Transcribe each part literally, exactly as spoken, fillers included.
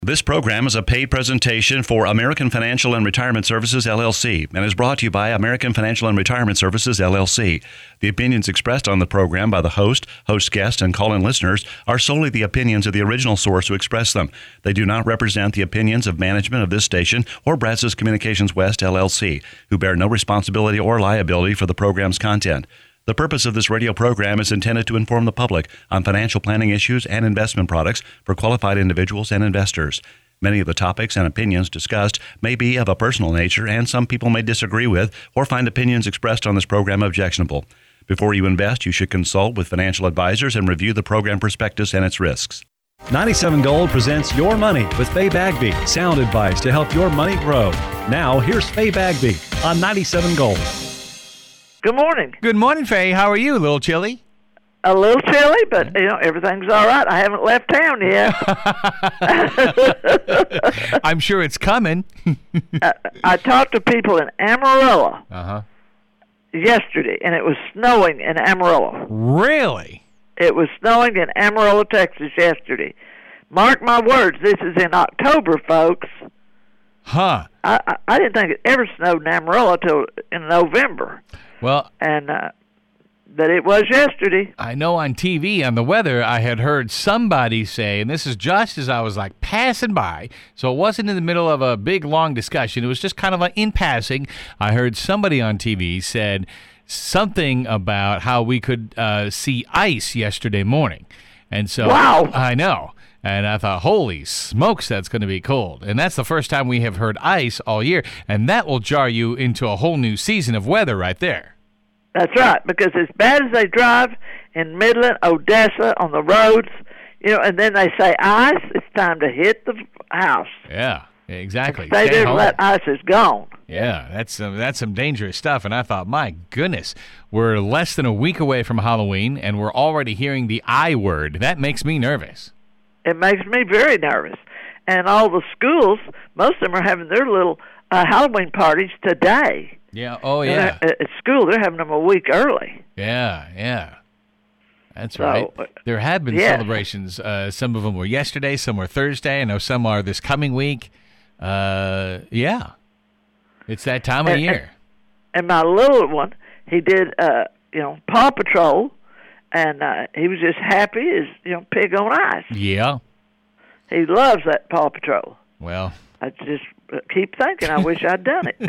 This program is a paid presentation for American Financial and Retirement Services, L L C, and is brought to you by American Financial and Retirement Services, L L C. The opinions expressed on the program by the host, host guest, and call-in listeners are solely the opinions of the original source who expressed them. They do not represent the opinions of management of this station or Brazos Communications West, L L C, who bear no responsibility or liability for the program's content. The purpose of this radio program is intended to inform the public on financial planning issues and investment products for qualified individuals and investors. Many of the topics and opinions discussed may be of a personal nature, and some people may disagree with or find opinions expressed on this program objectionable. Before you invest, you should consult with financial advisors and review the program prospectus and its risks. ninety-seven Gold presents Your Money with Faye Bagby. Sound advice to help your money grow. Now, here's Faye Bagby on ninety-seven Gold. Good morning. Good morning, Faye. How are you? A little chilly? A little chilly, but you know everything's all right. I haven't left town yet. I'm sure it's coming. I, I talked to people in Amarillo uh-huh. yesterday, and it was snowing in Amarillo. Really? It was snowing in Amarillo, Texas yesterday. Mark my words, this is in October, folks. Huh. I, I, I didn't think it ever snowed in Amarillo till in November. Well, and uh, but it was yesterday. I know on T V on the weather, I had heard somebody say, and this is just as I was like passing by, so it wasn't in the middle of a big long discussion. It was just kind of like in passing. I heard somebody on T V said something about how we could uh, see ice yesterday morning, and so wow, I know. And I thought, holy smokes, that's going to be cold. And that's the first time we have heard ice all year. And that will jar you into a whole new season of weather right there. That's right, because as bad as they drive in Midland, Odessa, on the roads, you know, and then they say ice, it's time to hit the house. Yeah, exactly. Stay, Stay there till that ice is gone. Yeah, that's some, that's some dangerous stuff. And I thought, my goodness, we're less than a week away from Halloween, and we're already hearing the I word. That makes me nervous. It makes me very nervous. And all the schools, most of them are having their little uh, Halloween parties today. Yeah, oh, yeah. At school, they're having them a week early. Yeah, yeah. That's so, right. There have been yeah. celebrations. Uh, some of them were yesterday, some were Thursday. I know some are this coming week. Uh, yeah. It's that time of and, year. And, and my little one, he did, uh, you know, Paw Patrol. And uh, he was just happy as, you know, pig on ice. Yeah. He loves that Paw Patrol. Well. I just keep thinking, I wish I'd done it.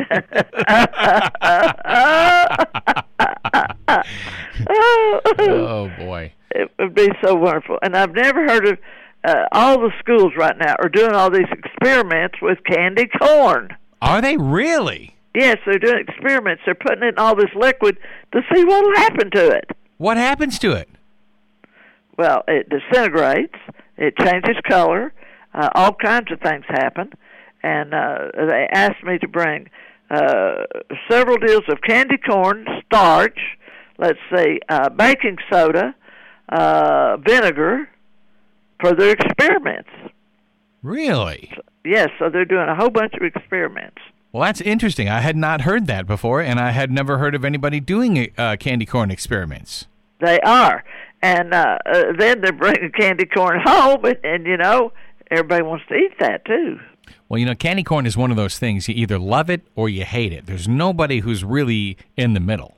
Oh, boy. It would be so wonderful. And I've never heard of uh, all the schools right now are doing all these experiments with candy corn. Are they really? Yes, they're doing experiments. They're putting in all this liquid to see what will happen to it. What happens to it? Well, it disintegrates. It changes color. Uh, all kinds of things happen. And uh, they asked me to bring uh, several deals of candy corn, starch, let's see, uh, baking soda, uh, vinegar for their experiments. Really? So, yes, so they're doing a whole bunch of experiments. Well, that's interesting. I had not heard that before, and I had never heard of anybody doing uh, candy corn experiments. They are. And uh, uh, then they're bringing candy corn home, and, and, you know, everybody wants to eat that, too. Well, you know, candy corn is one of those things. You either love it or you hate it. There's nobody who's really in the middle.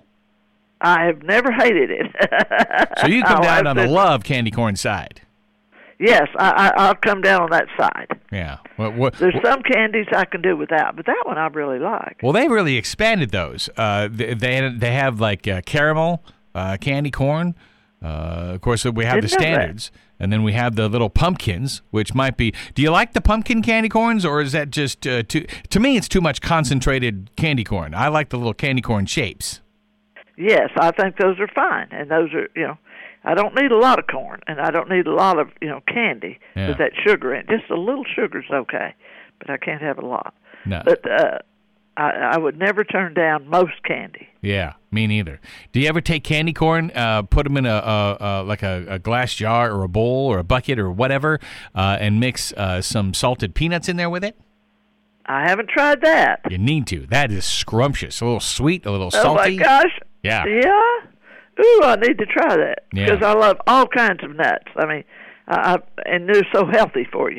I have never hated it. So you come down on the love candy corn side. Yes, I, I, I'll come down on that side. Yeah. Well, what, There's what, some candies I can do without, but that one I really like. Well, they really expanded those. Uh, they, they they have like uh, caramel uh, candy corn. Uh, of course, we have Didn't the standards, and then we have the little pumpkins, which might be. Do you like the pumpkin candy corns, or is that just uh, too? To me, it's too much concentrated candy corn. I like the little candy corn shapes. Yes, I think those are fine, and those are, you know, I don't need a lot of corn, and I don't need a lot of, you know, candy yeah. with that sugar in it. Just a little sugar's okay, but I can't have a lot. No. But uh, I, I would never turn down most candy. Yeah, me neither. Do you ever take candy corn, uh, put them in a, a, a like a, a glass jar or a bowl or a bucket or whatever, uh, and mix uh, some salted peanuts in there with it? I haven't tried that. You need to. That is scrumptious. A little sweet, a little salty. Oh, my gosh. Yeah. Yeah? Ooh, I need to try that. Yeah. Because I love all kinds of nuts. I mean, I, I, and they're so healthy for you.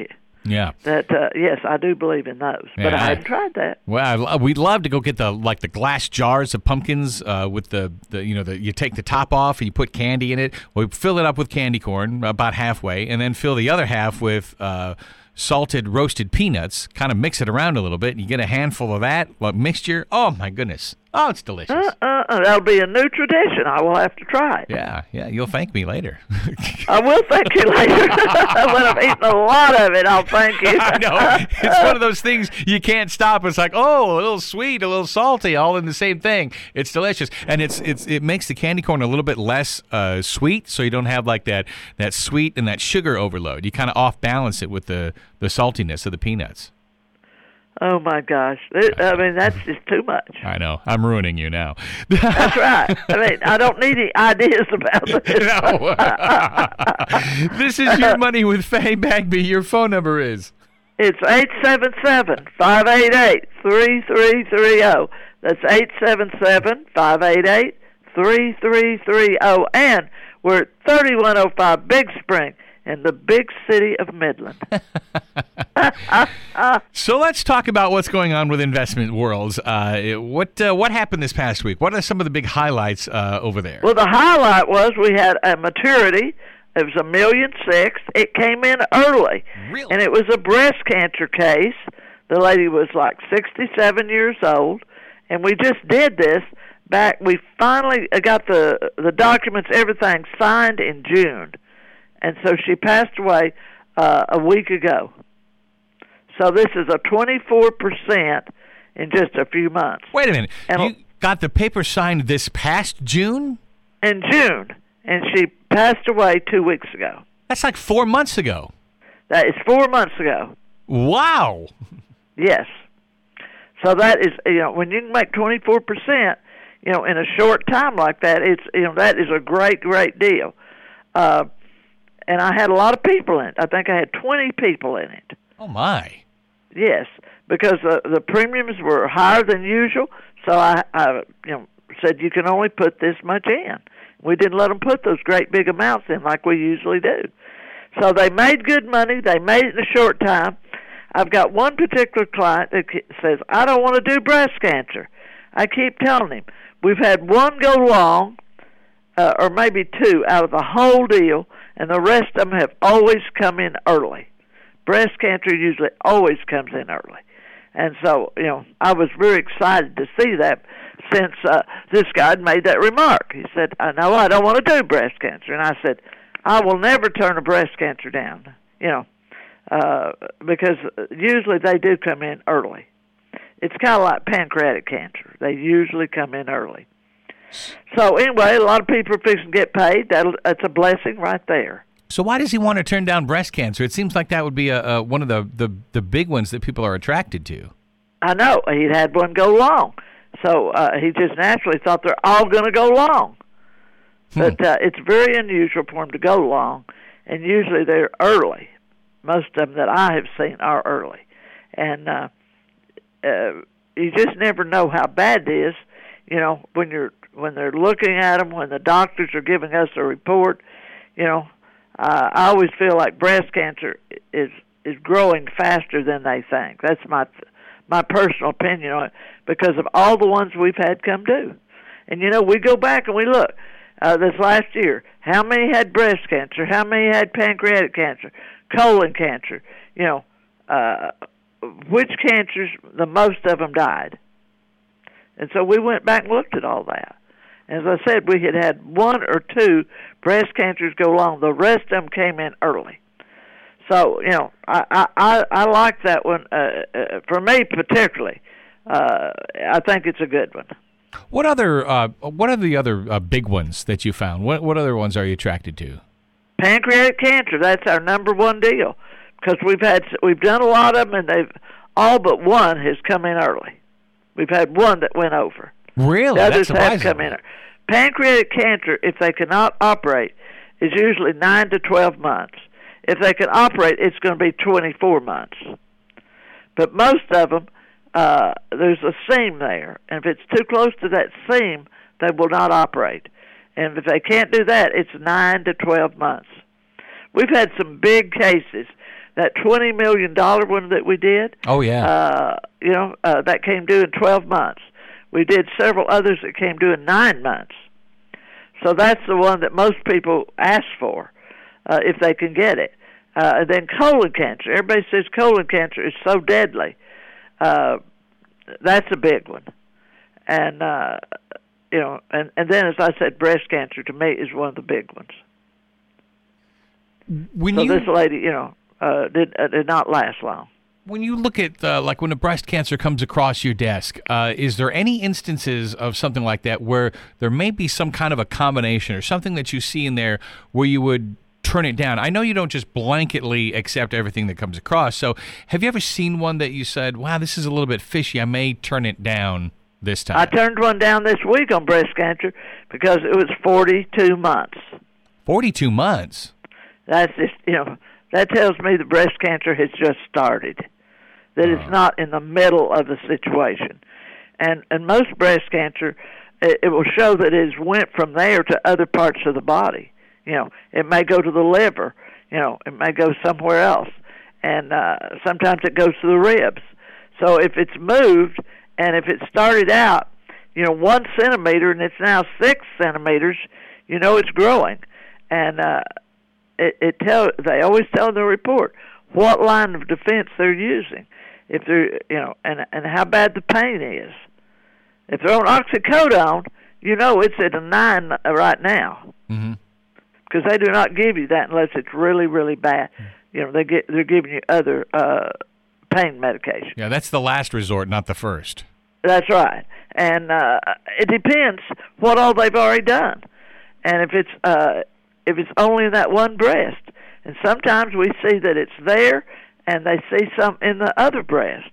Yeah. That uh, yes, I do believe in those, but Yeah, I I- hadn't tried that. Well, I, we'd love to go get the like the glass jars of pumpkins uh, with the, the you know the you take the top off and you put candy in it. We fill it up with candy corn about halfway, and then fill the other half with uh, salted roasted peanuts. Kind of mix it around a little bit, and you get a handful of that like, mixture. Oh my goodness! Oh, it's delicious. Uh, uh, uh, that'll be a new tradition. I will have to try it. Yeah, yeah. You'll thank me later. I will thank you later. When I've eaten a lot of it, I'll thank you. I know. It's one of those things you can't stop. It's like, oh, a little sweet, a little salty, all in the same thing. It's delicious. And it's it's it makes the candy corn a little bit less uh, sweet, so you don't have like that, that sweet and that sugar overload. You kind of off balance it with the, the saltiness of the peanuts. Oh, my gosh. It, I mean, that's just too much. I know. I'm ruining you now. That's right. I mean, I don't need any ideas about this. No. This is Your Money with Faye Bagby. Your phone number is? It's eight seven seven, five eight eight, three three three zero. That's eight seven seven, five eight eight, three three three zero. And we're at thirty-one oh five Big Spring in the big city of Midland. So let's talk about what's going on with investment worlds. Uh, what uh, what happened this past week? What are some of the big highlights uh, over there? Well, the highlight was we had a maturity. It was a million six. It came in early. Really? And it was a breast cancer case. The lady was like sixty-seven years old. And we just did this back. We finally got the the documents, everything signed in June. And so she passed away uh, a week ago. So this is a twenty-four percent in just a few months. Wait a minute. And you got the paper signed this past June? in June, and she passed away two weeks ago. That's like four months ago. That is four months ago. Wow. Yes. So that is, you know, when you can make twenty-four percent, you know, in a short time like that, it's, you know, that is a great, great deal. Uh, and I had a lot of people in it. I think I had twenty people in it. Oh, my. Yes, because the the premiums were higher than usual. So I, I, you know, said you can only put this much in. We didn't let them put those great big amounts in like we usually do. So they made good money. They made it in a short time. I've got one particular client that says, I don't want to do breast cancer. I keep telling him, we've had one go long, uh, or maybe two, out of the whole deal, and the rest of them have always come in early. Breast cancer usually always comes in early. And so, you know, I was very excited to see that since uh, this guy had made that remark. He said, I know I don't want to do breast cancer. And I said, I will never turn a breast cancer down, you know, uh, because usually they do come in early. It's kind of like pancreatic cancer. They usually come in early. So anyway, a lot of people are fixing to get paid. That'll, that's a blessing right there. So why does he want to turn down breast cancer? It seems like that would be a, a one of the, the, the big ones that people are attracted to. I know. He'd had one go long. So uh, he just naturally thought they're all going to go long. Hmm. But uh, it's very unusual for them to go long, and usually they're early. Most of them that I have seen are early. And uh, uh, you just never know how bad it is, you know, when you're when they're looking at them, when the doctors are giving us a report, you know. Uh, I always feel like breast cancer is is growing faster than they think. That's my my personal opinion on it, because of all the ones we've had come due. And, you know, we go back and we look. Uh, this last year, how many had breast cancer? How many had pancreatic cancer? Colon cancer? You know, uh, which cancers, the most of them died. And so we went back and looked at all that. As I said, we had had one or two breast cancers go long. The rest of them came in early. So, you know, I I, I like that one. Uh, uh, for me particularly, uh, I think it's a good one. What other uh, what are the other uh, big ones that you found? What what other ones are you attracted to? Pancreatic cancer. That's our number one deal, because we've had we've done a lot of them, and they've all but one has come in early. We've had one that went over. Really? The others That's have come surprising. in. Pancreatic cancer, if they cannot operate, is usually nine to twelve months. If they can operate, it's going to be twenty-four months. But most of them, uh, there's a seam there, and if it's too close to that seam, they will not operate. And if they can't do that, it's nine to twelve months. We've had some big cases that twenty million dollars one that we did. Oh, yeah. Uh, you know, uh, that came due in twelve months. We did several others that came due in nine months. So that's the one that most people ask for, uh, if they can get it. Uh, and then colon cancer. Everybody says colon cancer is so deadly. Uh, that's a big one. And, uh, you know, and, and then, as I said, breast cancer to me is one of the big ones. When so you, this lady, you know, uh, did, uh, did not last long. When you look at, uh, like, when a breast cancer comes across your desk, uh, is there any instances of something like that where there may be some kind of a combination or something that you see in there where you would turn it down? I know you don't just blanketly accept everything that comes across. So have you ever seen one that you said, wow, this is a little bit fishy, I may turn it down this time? I turned one down this week on breast cancer because it was forty-two months. forty-two months? That's just, you know, that tells me the breast cancer has just started. That it's not in the middle of the situation. And and most breast cancer, it, it will show that it has went from there to other parts of the body. You know, it may go to the liver. You know, it may go somewhere else. And uh, sometimes it goes to the ribs. So if it's moved, and if it started out, you know, one centimeter and it's now six centimeters, you know it's growing. And uh, it, it tell they always tell in the report what line of defense they're using. If they're, you know, and and how bad the pain is. If they're on oxycodone, you know it's at a nine right now, because mm-hmm. they do not give you that unless it's really, really bad. You know, they get they're giving you other uh, pain medication. Yeah, that's the last resort, not the first. That's right, and uh, it depends what all they've already done, and if it's uh, if it's only in that one breast, and sometimes we see that it's there. And they see some in the other breast.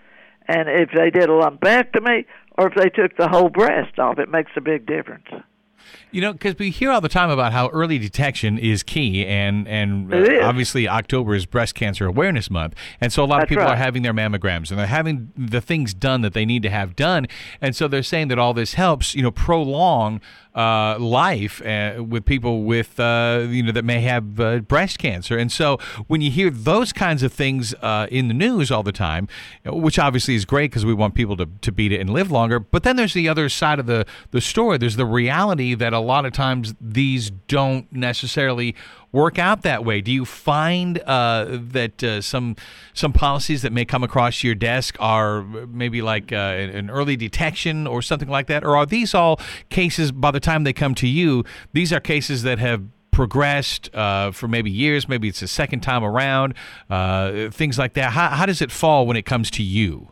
And if they did a lumpectomy or if they took the whole breast off, it makes a big difference. You know, because we hear all the time about how early detection is key, and, and uh, is. obviously October is Breast Cancer Awareness Month, and so a lot That's of people right. are having their mammograms, and they're having the things done that they need to have done, and so they're saying that all this helps, you know, prolong uh, life uh, with people with, uh, you know, that may have uh, breast cancer, and so when you hear those kinds of things uh, in the news all the time, which obviously is great because we want people to, to beat it and live longer, but then there's the other side of the, the story. There's the reality that a lot of times these don't necessarily work out that way. Do you find uh, that uh, some some policies that may come across your desk are maybe like uh, an early detection or something like that? Or are these all cases, by the time they come to you, these are cases that have progressed uh, for maybe years, maybe it's a second time around, uh, things like that? How, how does it fall when it comes to you?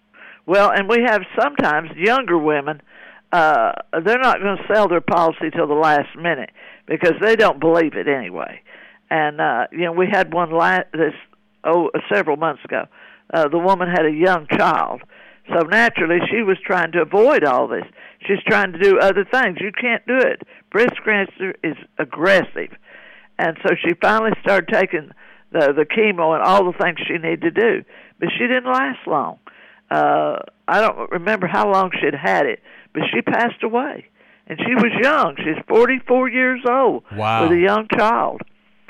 Well, and we have sometimes younger women, uh, they're not going to sell their policy till the last minute because they don't believe it anyway. And, uh, you know, we had one la- this oh several months ago. Uh, the woman had a young child. So naturally she was trying to avoid all this. She's trying to do other things. You can't do it. Breast cancer is aggressive. And so she finally started taking the, the chemo and all the things she needed to do. But she didn't last long. Uh, I don't remember how long she'd had it, but she passed away. And she was young. She's forty-four years old wow. with a young child.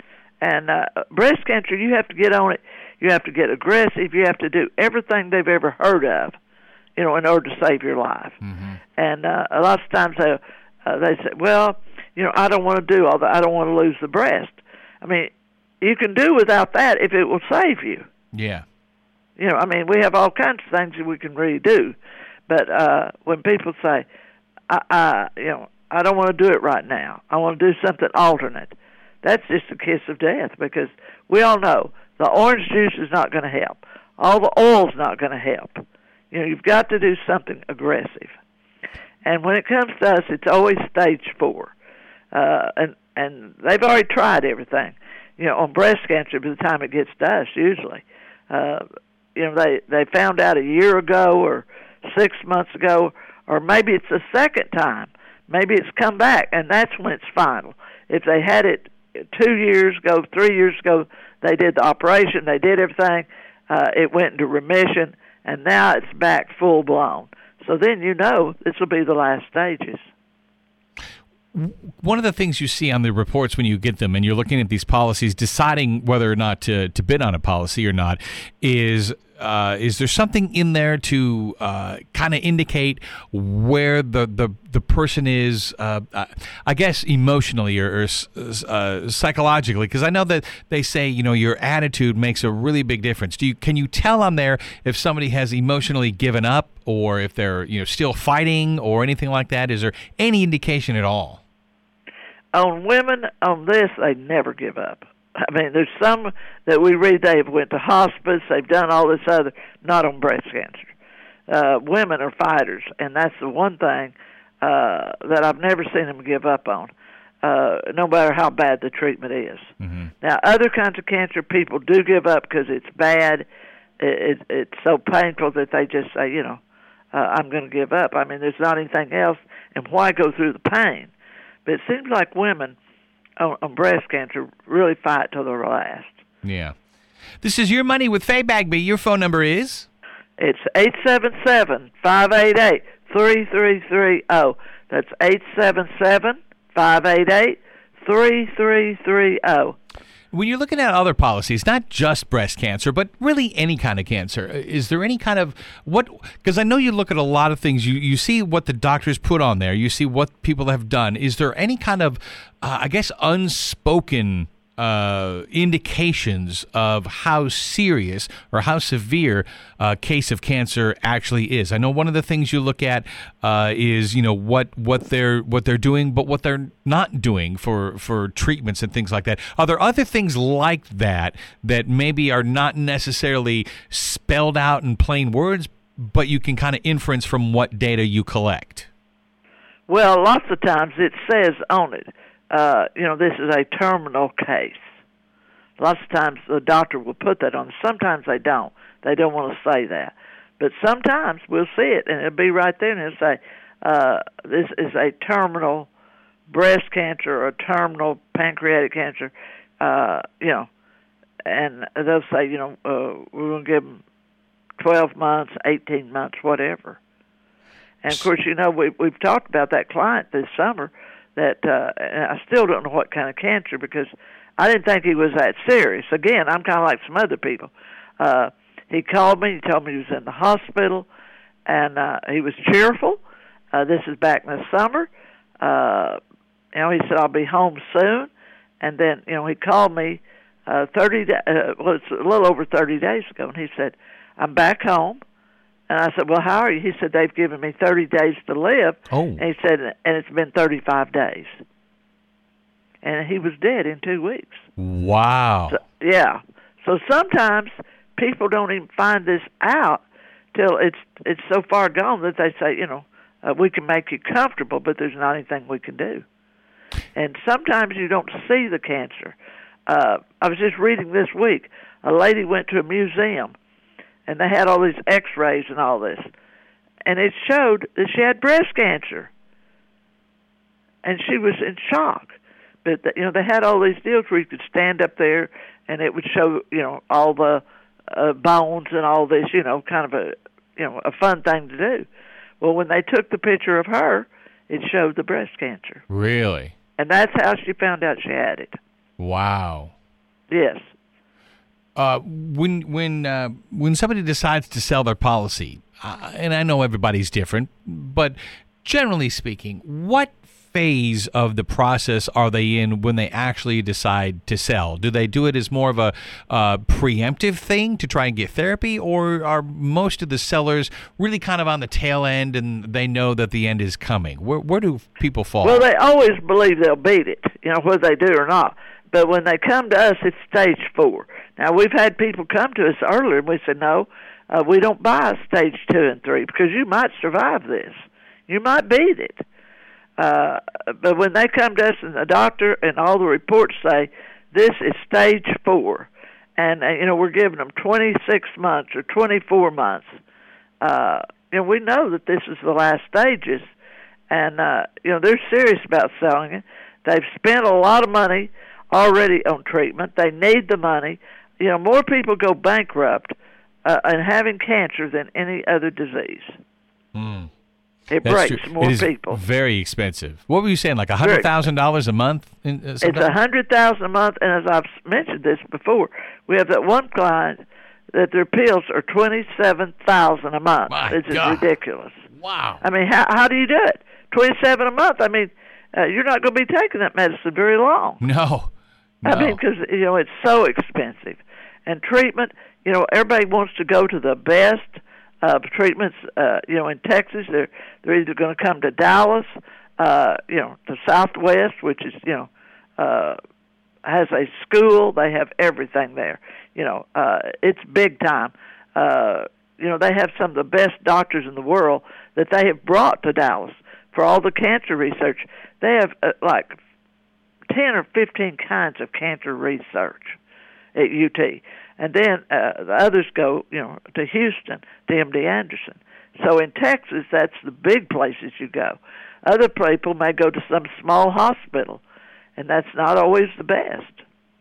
And uh, breast cancer, you have to get on it. You have to get aggressive. You have to do everything they've ever heard of, you know, in order to save your life. Mm-hmm. And uh, a lot of times they, uh, they say, well, you know, I don't want to do all that. I don't want to lose the breast. I mean, you can do without that if it will save you. Yeah. You know, I mean, we have all kinds of things that we can really do. But uh, when people say, I, I, you know, I don't want to do it right now. I want to do something alternate. That's just a kiss of death because we all know the orange juice is not going to help. All the oil's not going to help. You know, you've got to do something aggressive. And when it comes to us, it's always stage four. Uh, and, and they've already tried everything, you know, on breast cancer by the time it gets to us, usually. Uh, you know, they, they found out a year ago or six months ago, or maybe it's the second time. Maybe it's come back, and that's when it's final. If they had it two years ago, three years ago, they did the operation, they did everything, uh, it went into remission, and now it's back full-blown. So then you know this will be the last stages. One of the things you see on the reports when you get them and you're looking at these policies, deciding whether or not to, to bid on a policy or not, is uh, is there something in there to uh, kind of indicate where the, the, the person is, uh, I guess, emotionally or, or uh, psychologically? Because I know that they say, you know, your attitude makes a really big difference. Do you can you tell on there if somebody has emotionally given up or if they're, you know, still fighting or anything like that? Is there any indication at all? On women, on this, they never give up. I mean, there's some that we read they've went to hospice, they've done all this other, not on breast cancer. Uh, women are fighters, and that's the one thing uh, that I've never seen them give up on, uh, no matter how bad the treatment is. Mm-hmm. Now, other kinds of cancer, people do give up because it's bad. It, it, it's so painful that they just say, you know, uh, I'm going to give up. I mean, there's not anything else, and why go through the pain? But it seems like women on, on breast cancer really fight till the last. Yeah. This is Your Money with Faye Bagby. Your phone number is? It's eight seven seven, five eight eight, three three three zero. That's eight seven seven, five eight eight, three three three zero. When you're looking at other policies, not just breast cancer, but really any kind of cancer, is there any kind of what? Because I know you look at a lot of things. You you see what the doctors put on there. You see what people have done. Is there any kind of, uh, I guess, unspoken uh, indications of how serious or how severe a case of cancer actually is? I know one of the things you look at uh, is, you know, what what they're what they're doing, but what they're not doing for for treatments and things like that. Are there other things like that that maybe are not necessarily spelled out in plain words, but you can kind of inference from what data you collect? Well, lots of times it says on it, uh, you know, this is a terminal case. Lots of times the doctor will put that on. Sometimes they don't. They don't want to say that. But sometimes we'll see it, and it'll be right there, and it'll say, uh, this is a terminal breast cancer or terminal pancreatic cancer, uh, you know, and they'll say, you know, uh, we're going to give them twelve months, eighteen months, whatever. And, of course, you know, we, we've talked about that client this summer that uh, and I still don't know what kind of cancer because I didn't think he was that serious. Again, I'm kind of like some other people. Uh, he called me. He told me he was in the hospital, and uh, he was cheerful. Uh, this is back in the summer. Uh, you know, he said, I'll be home soon. And then, you know, he called me uh, thirty. Da- uh, well, it's a little over thirty days ago, and he said, I'm back home. And I said, well, how are you? He said, they've given me thirty days to live. Oh. And he said, and it's been thirty-five days. And he was dead in two weeks. Wow. So, yeah. So sometimes people don't even find this out till it's it's so far gone that they say, you know, uh, we can make you comfortable, but there's not anything we can do. And sometimes you don't see the cancer. Uh, I was just reading this week, a lady went to a museum, and they had all these x-rays and all this. And it showed that she had breast cancer. And she was in shock. But, you know, they had all these deals where you could stand up there, and it would show, you know, all the uh, bones and all this, you know, kind of a, you know, a fun thing to do. Well, when they took the picture of her, it showed the breast cancer. Really? And that's how she found out she had it. Wow. Yes. Uh, when when uh, when somebody decides to sell their policy, uh, and I know everybody's different, but generally speaking, what phase of the process are they in when they actually decide to sell? Do they do it as more of a uh, preemptive thing to try and get therapy, or are most of the sellers really kind of on the tail end and they know that the end is coming? Where, where do people fall? Well, they always believe they'll beat it, you know, whether they do or not. But when they come to us, it's stage four. Now, we've had people come to us earlier, and we said, no, uh, we don't buy stage two and three because you might survive this. You might beat it. Uh, but when they come to us and the doctor and all the reports say, this is stage four, and, uh, you know, we're giving them twenty-six months or twenty-four months, uh, you know, we know that this is the last stages, and, uh, you know, they're serious about selling it. They've spent a lot of money already on treatment. They need the money. You know, more people go bankrupt uh, and having cancer than any other disease. Mm. It That's breaks true. more it is people. Very expensive. What were you saying? Like a hundred thousand dollars a month? In, uh, it's a hundred thousand a month, and as I've mentioned this before, we have that one client that their pills are twenty-seven thousand a month. My This is God. ridiculous. Wow. I mean, how how do you do it? Twenty-seven a month. I mean, uh, you're not going to be taking that medicine very long. No. no. I mean, because you know it's so expensive, and treatment. You know, everybody wants to go to the best uh, treatments. Uh, you know, in Texas, they're they're either going to come to Dallas, uh, you know, to Southwest, which is you know uh, has a school. They have everything there. You know, uh, it's big time. Uh, you know, they have some of the best doctors in the world that they have brought to Dallas for all the cancer research. They have uh, like ten or fifteen kinds of cancer research at U T. And then uh, the others go, you know, to Houston, to M D Anderson. So in Texas, that's the big places you go. Other people may go to some small hospital, and that's not always the best.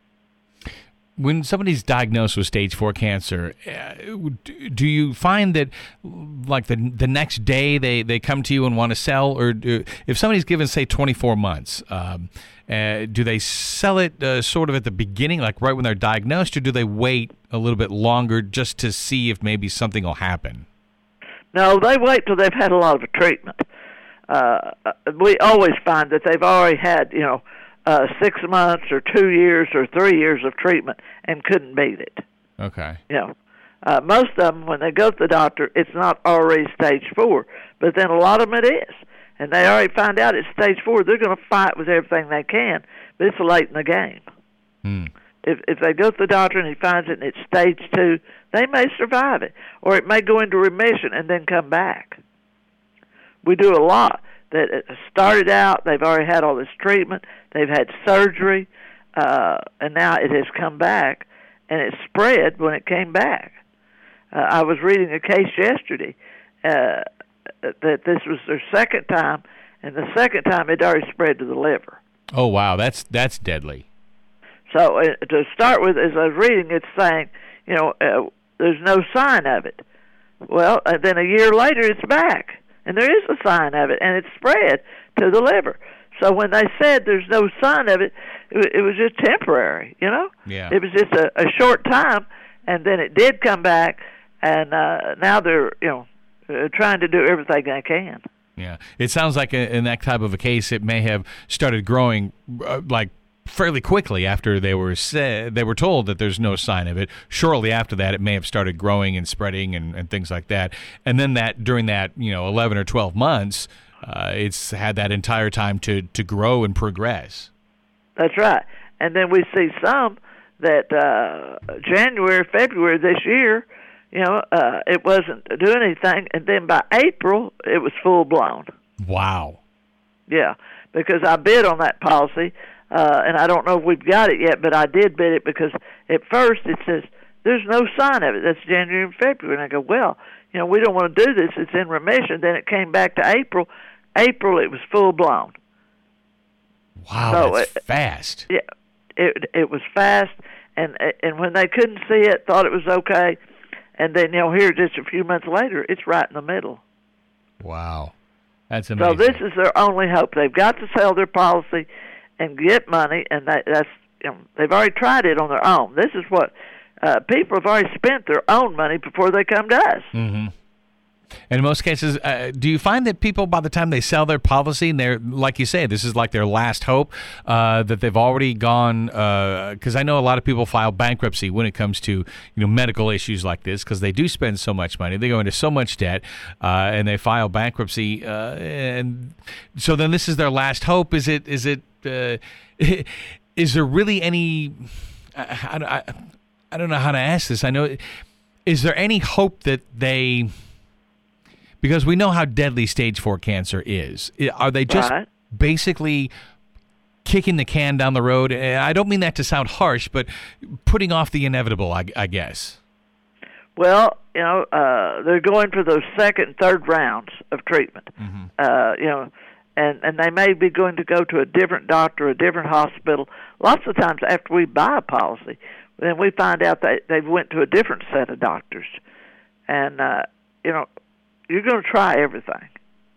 When somebody's diagnosed with stage four cancer, uh, do you find that, like the the next day they, they come to you and want to sell, or do, if somebody's given say twenty-four months, um, uh, do they sell it uh, sort of at the beginning, like right when they're diagnosed, or do they wait a little bit longer just to see if maybe something will happen? No, they wait till they've had a lot of treatment. Uh, we always find that they've already had, you know, Uh, six months or two years or three years of treatment and couldn't beat it. Okay. You know, uh, most of them, when they go to the doctor, it's not already stage four, but then a lot of them it is. And they already find out it's stage four. They're going to fight with everything they can, but it's late in the game. Hmm. If if they go to the doctor and he finds it and it's stage two, they may survive it, or it may go into remission and then come back. We do a lot that it started out, they've already had all this treatment, they've had surgery, uh, and now it has come back, and it spread when it came back. Uh, I was reading a case yesterday uh, that this was their second time, and the second time it already spread to the liver. Oh, wow, that's that's deadly. So uh, to start with, as I was reading, it's saying, you know, uh, there's no sign of it. Well, uh, then a year later, it's back. And there is a sign of it, and it's spread to the liver. So when they said there's no sign of it, it, it was just temporary, you know? Yeah. It was just a, a short time, and then it did come back, and uh, now they're, you know, uh, trying to do everything they can. Yeah. It sounds like a, in that type of a case, it may have started growing uh, like fairly quickly after they were said, they were told that there's no sign of it. Shortly after that, it may have started growing and spreading and, and things like that. And then that during that, you know, eleven or twelve months, uh, it's had that entire time to, to grow and progress. That's right. And then we see some that uh, January, February this year, you know, uh, it wasn't doing anything. And then by April, it was full blown. Wow. Yeah, because I bid on that policy. Uh, and I don't know if we've got it yet, but I did bid it because at first it says, there's no sign of it. That's January and February. And I go, well, you know, we don't want to do this. It's in remission. Then it came back to April. April, it was full blown. Wow, so that's it, fast. Yeah, it it was fast. And and when they couldn't see it, thought it was okay. And then, you know, here just a few months later, it's right in the middle. Wow. That's amazing. So this is their only hope. They've got to sell their policy and get money, and that, that's, you know, they've already tried it on their own. This is what uh, people have already spent their own money before they come to us. Mm-hmm. And in most cases, uh, do you find that people, by the time they sell their policy, and they're, like you say, this is like their last hope, uh, that they've already gone, because uh, I know a lot of people file bankruptcy when it comes to, you know, medical issues like this, because they do spend so much money. They go into so much debt, uh, and they file bankruptcy. Uh, and so then this is their last hope. Is it, is it, uh, is there really any, I, I, I don't know how to ask this. I know, is there any hope that they... Because we know how deadly stage four cancer is. Are they just right. basically kicking the can down the road? I don't mean that to sound harsh, but putting off the inevitable, I, I guess. Well, you know, uh, they're going for those second and third rounds of treatment. Mm-hmm. Uh, you know, and, and they may be going to go to a different doctor, a different hospital. Lots of times after we buy a policy, then we find out that they went to a different set of doctors. And, uh, you know, you're going to try everything.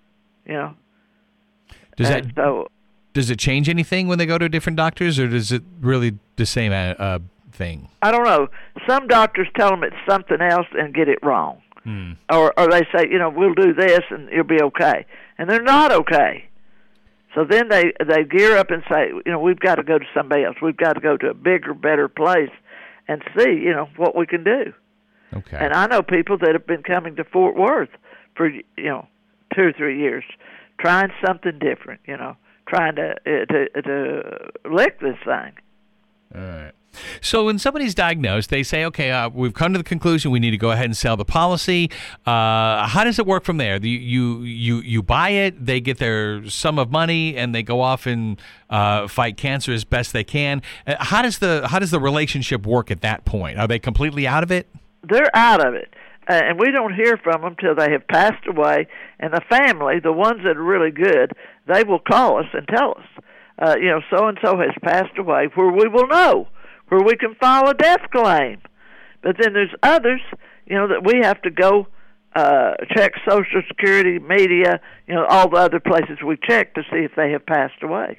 you know. Does and that so, does it change anything when they go to different doctors, or is it really the same uh, thing? I don't know. Some doctors tell them it's something else and get it wrong. Hmm. Or or they say, you know, we'll do this and you'll be okay. And they're not okay. So then they, they gear up and say, you know, we've got to go to somebody else. We've got to go to a bigger, better place and see, you know, what we can do. Okay. And I know people that have been coming to Fort Worth for, you know, two or three years, trying something different, you know, trying to uh, to, to lick this thing. All right. So when somebody's diagnosed, they say, okay, uh, we've come to the conclusion we need to go ahead and sell the policy. Uh, how does it work from there? The, you you you buy it, they get their sum of money, and they go off and uh, fight cancer as best they can. Uh, how does the how does the relationship work at that point? Are they completely out of it? They're out of it, uh, and we don't hear from them till they have passed away. And the family, the ones that are really good, they will call us and tell us, uh, you know, so and so has passed away, where we will know, where we can file a death claim. But then there's others, you know, that we have to go uh, check Social Security, media, you know, all the other places we check to see if they have passed away.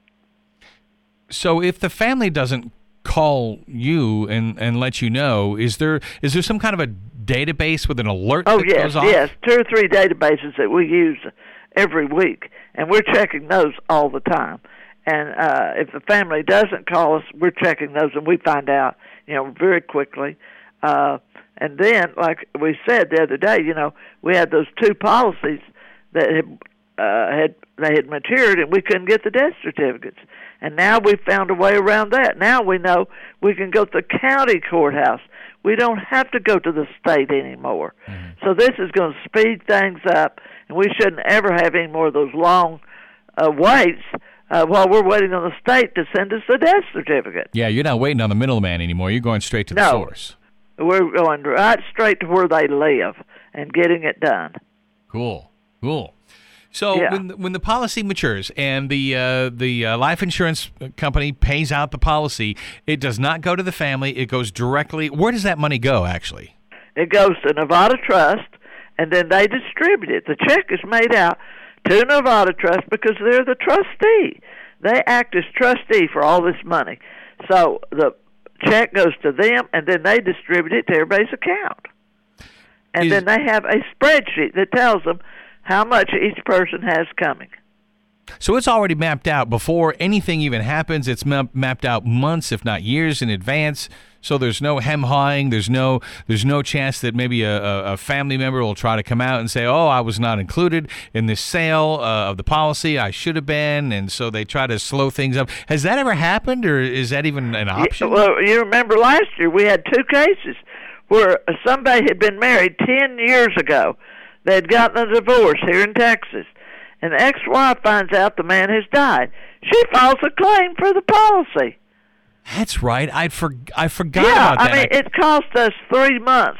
So if the family doesn't call you and, and let you know, is there is there some kind of a database with an alert oh, that yes, goes off? yes, two or three databases that we use every week, and we're checking those all the time. And uh, if the family doesn't call us, we're checking those, and we find out, you know, very quickly. Uh, and then, like we said the other day, you know, we had those two policies that had, uh, had they had matured, and we couldn't get the death certificates. And now we've found a way around that. Now we know we can go to the county courthouse. We don't have to go to the state anymore. Mm-hmm. So this is going to speed things up, and we shouldn't ever have any more of those long uh, waits Uh, while we're waiting on the state to send us the death certificate. Yeah, you're not waiting on the middleman anymore. You're going straight to the no, source. We're going right straight to where they live and getting it done. Cool, cool. So yeah. when when the policy matures and the uh, the uh, life insurance company pays out the policy, it does not go to the family. It goes directly. Where does that money go, actually? It goes to Nevada Trust, and then they distribute it. The check is made out to Nevada Trust because they're the trustee. They act as trustee for all this money. So the check goes to them, and then they distribute it to everybody's account. And is, then they have a spreadsheet that tells them how much each person has coming. So it's already mapped out before anything even happens. It's ma- mapped out months, if not years, in advance. So there's no hem-hawing. There's no there's no chance that maybe a, a, a family member will try to come out and say, "Oh, I was not included in this sale uh, of the policy. I should have been." And so they try to slow things up. Has that ever happened, or is that even an option? Yeah, well, you remember last year we had two cases where somebody had been married ten years ago. They had gotten a divorce here in Texas. And the ex-wife finds out the man has died. She files a claim for the policy. That's right. I for, I forgot yeah, about that. I mean, it cost us three months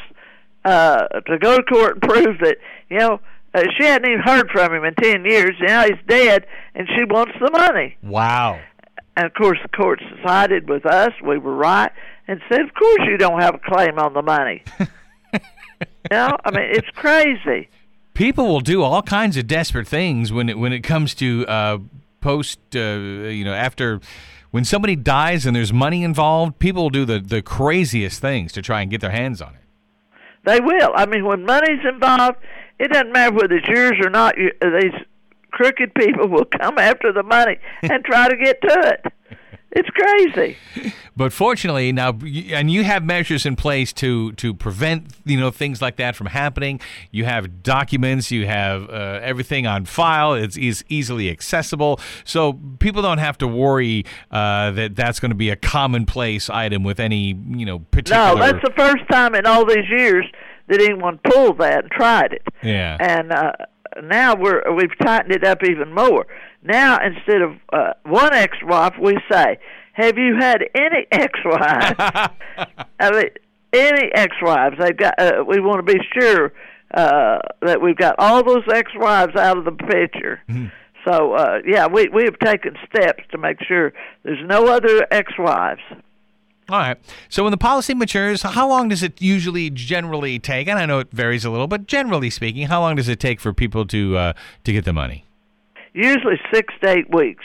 uh, to go to court and prove that, you know, uh, she hadn't even heard from him in ten years. Now he's dead, and she wants the money. Wow. And, of course, the court sided with us. We were right and said, of course you don't have a claim on the money. You know, I mean, it's crazy. People will do all kinds of desperate things when it when it comes to uh, post, uh, you know, after when somebody dies and there's money involved. People will do the, the craziest things to try and get their hands on it. They will. I mean, when money's involved, it doesn't matter whether it's yours or not. You, these crooked people will come after the money and try to get to it. It's crazy. But fortunately, now, and you have measures in place to, to prevent, you know, things like that from happening. You have documents, you have uh, everything on file. It's is easily accessible. So people don't have to worry uh, that that's going to be a commonplace item with any, you know, particular... No, that's the first time in all these years that anyone pulled that and tried it. Yeah. And uh, now we're, we've tightened it up even more. Now, instead of uh, one ex-wife, we say, have you had any ex-wives? I mean, any ex-wives. They've got, uh, we want to be sure uh, that we've got all those ex-wives out of the picture. Mm-hmm. So, uh, yeah, we, we have taken steps to make sure there's no other ex-wives. All right. So when the policy matures, how long does it usually generally take? And I know it varies a little, but generally speaking, how long does it take for people to uh, to get the money? Usually six to eight weeks.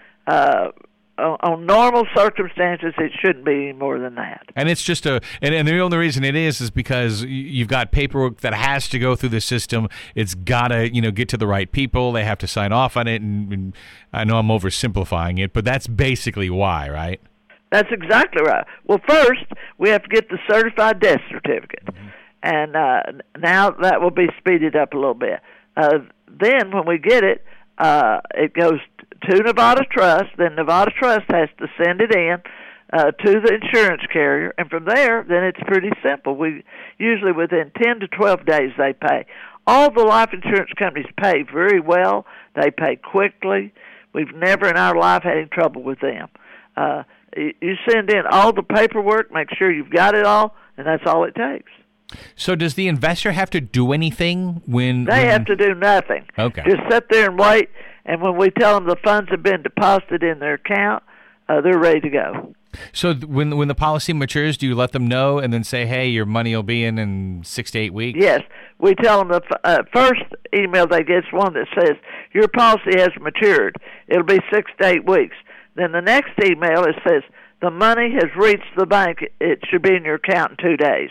Uh, on, on normal circumstances, it shouldn't be any more than that. And it's just a, and, and the only reason it is is because you've got paperwork that has to go through the system. It's got to, you know, get to the right people. They have to sign off on it. And, and I know I'm oversimplifying it, but that's basically why, right? That's exactly right. Well, first, we have to get the certified death certificate. Mm-hmm. And uh, now that will be speeded up a little bit. Uh, then when we get it, uh, it goes to Nevada Trust. Then Nevada Trust has to send it in uh, to the insurance carrier. And from there, then it's pretty simple. We usually within ten to twelve days they pay. All the life insurance companies pay very well. They pay quickly. We've never in our life had any trouble with them. Uh, you send in all the paperwork, make sure you've got it all, and that's all it takes. So does the investor have to do anything when... They when... have to do nothing. Okay. Just sit there and wait, and when we tell them the funds have been deposited in their account, uh, they're ready to go. So th- when when the policy matures, do you let them know and then say, hey, your money will be in in six to eight weeks? Yes. We tell them the f- uh, first email they get is one that says, your policy has matured. It'll be six to eight weeks. Then the next email it says, the money has reached the bank. It should be in your account in two days.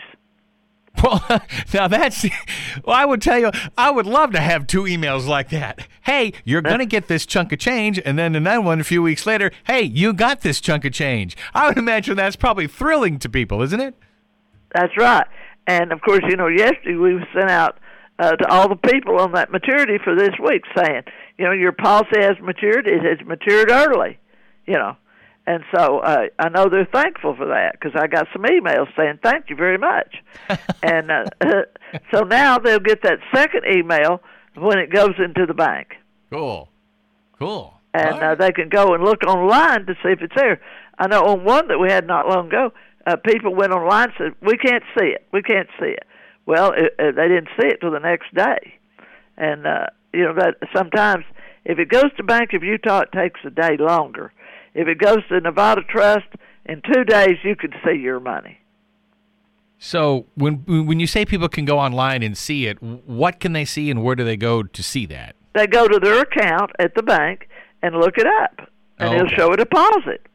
Well, now that's, well, I would tell you, I would love to have two emails like that. Hey, you're going to get this chunk of change, and then in that one a few weeks later, hey, you got this chunk of change. I would imagine that's probably thrilling to people, isn't it? That's right. And, of course, you know, yesterday we sent out uh, to all the people on that maturity for this week saying, you know, your policy has matured. It has matured early, you know. And so uh, I know they're thankful for that because I got some emails saying, thank you very much. and uh, so now they'll get that second email when it goes into the bank. Cool. Cool. And right. uh, they can go and look online to see if it's there. I know on one that we had not long ago, uh, people went online and said, we can't see it. We can't see it. Well, it, uh, they didn't see it till the next day. And, uh, you know, that sometimes if it goes to Bank of Utah, it takes a day longer. If it goes to Nevada Trust, in two days you can see your money. So when when you say people can go online and see it, what can they see and where do they go to see that? They go to their account at the bank and look it up, and oh, it'll okay. show a deposit.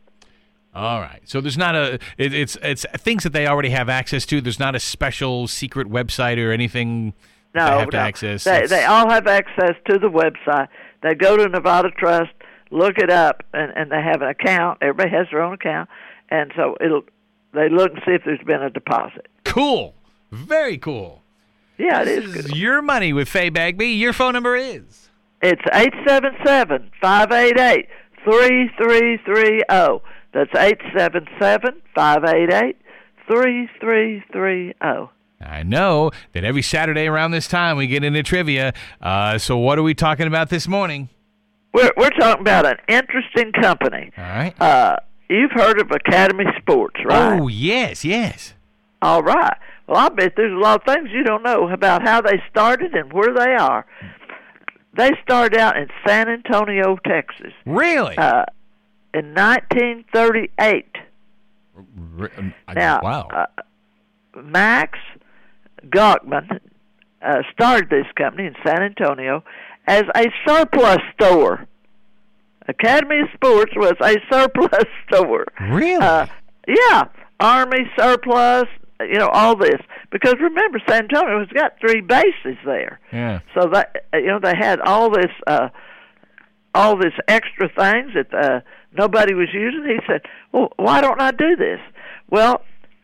All right. So there's not a it, it's it's things that they already have access to. There's not a special secret website or anything no, they have no. to access. They, they all have access to the website. They go to Nevada Trust, look it up, and, and they have an account. Everybody has their own account, and so it'll they look and see if there's been a deposit. Cool. Very cool. Yeah, it this is is good. Your Money with Faye Bagby. Your phone number is? It's eight seven seven, five eight eight, three three three zero. That's eight seven seven, five eight eight, three three three zero. I know that every Saturday around this time we get into trivia. Uh, so what are we talking about this morning? We're we're talking about an interesting company. All right. Uh, you've heard of Academy Sports, right? Oh, yes, yes. All right. Well, I bet there's a lot of things you don't know about how they started and where they are. They started out in San Antonio, Texas. Really? Uh, in nineteen thirty-eight. R- Now, wow. uh, Max Gochman uh, started this company in San Antonio as a surplus store. Academy of Sports was a surplus store. Really? Uh, yeah, Army surplus, you know, all this. Because remember, San Antonio has got three bases there. Yeah. So that you know they had all this, uh, all this extra things that uh, nobody was using. He said, "Well, why don't I do this?" Well,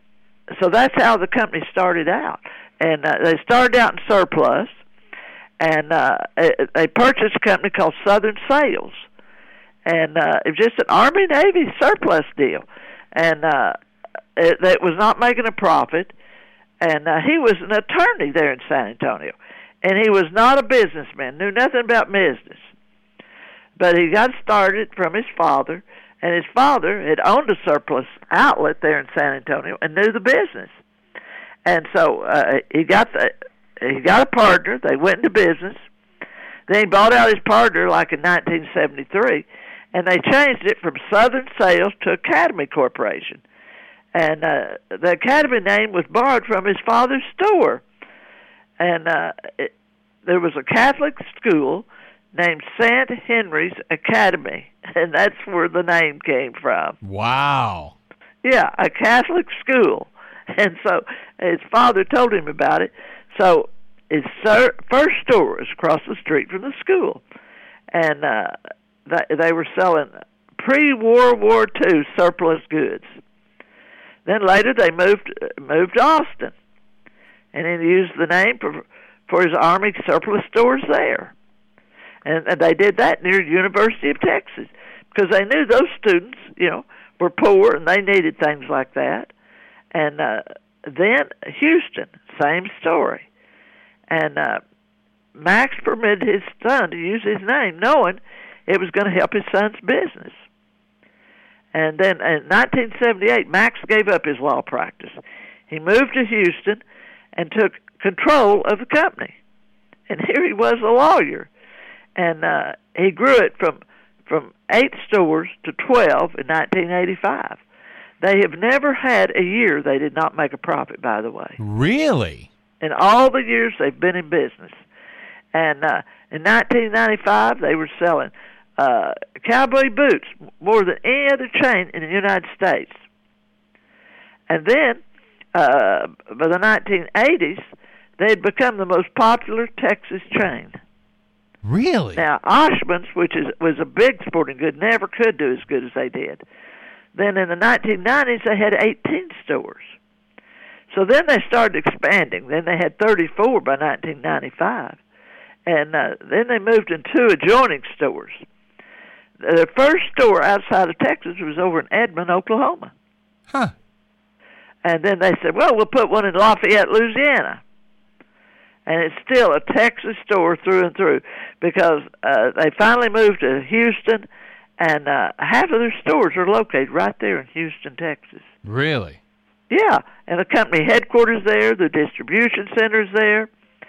so that's how the company started out, and uh, they started out in surplus, and uh, they purchased a company called Southern Sales, and uh, it was just an Army Navy surplus deal, and uh, it, it was not making a profit. And uh, he was an attorney there in San Antonio. And he was not a businessman, knew nothing about business. But he got started from his father, and his father had owned a surplus outlet there in San Antonio and knew the business. And so uh, he got the, he got a partner. They went into business. Then he bought out his partner like in nineteen seventy-three, and they changed it from Southern Sales to Academy Corporation. And uh, the academy name was borrowed from his father's store. And uh, it, there was a Catholic school named Saint Henry's Academy, and that's where the name came from. Wow. Yeah, a Catholic school. And so his father told him about it. So his ser- first store was across the street from the school. And uh, th- they were selling pre-World War Two surplus goods. Then later they moved moved to Austin. And he used the name for, for his Army surplus stores there. And, and they did that near the University of Texas because they knew those students, you know, were poor and they needed things like that. And uh, then Houston, same story. And uh, Max permitted his son to use his name, knowing it was going to help his son's business. And then in nineteen seventy-eight, Max gave up his law practice. He moved to Houston and took control of the company. And here he was a lawyer. And uh, he grew it from from eight stores to twelve in nineteen eighty-five. They have never had a year they did not make a profit, by the way. Really? In all the years they've been in business. And uh, in nineteen ninety-five, they were selling uh, cowboy boots more than any other chain in the United States. And then, uh, by the nineteen eighties, they had become the most popular Texas chain. Really? Now, Oshman's, which is was a big sporting good, never could do as good as they did. Then in the nineteen nineties, they had eighteen stores. So then they started expanding. Then they had thirty-four by nineteen ninety-five. And uh, then they moved in two adjoining stores. The first store outside of Texas was over in Edmond, Oklahoma. Huh. And then they said, well, we'll put one in Lafayette, Louisiana. And it's still a Texas store through and through because uh, they finally moved to Houston, and uh, half of their stores are located right there in Houston, Texas. Really? Yeah, and the company headquarters there, the distribution centers there,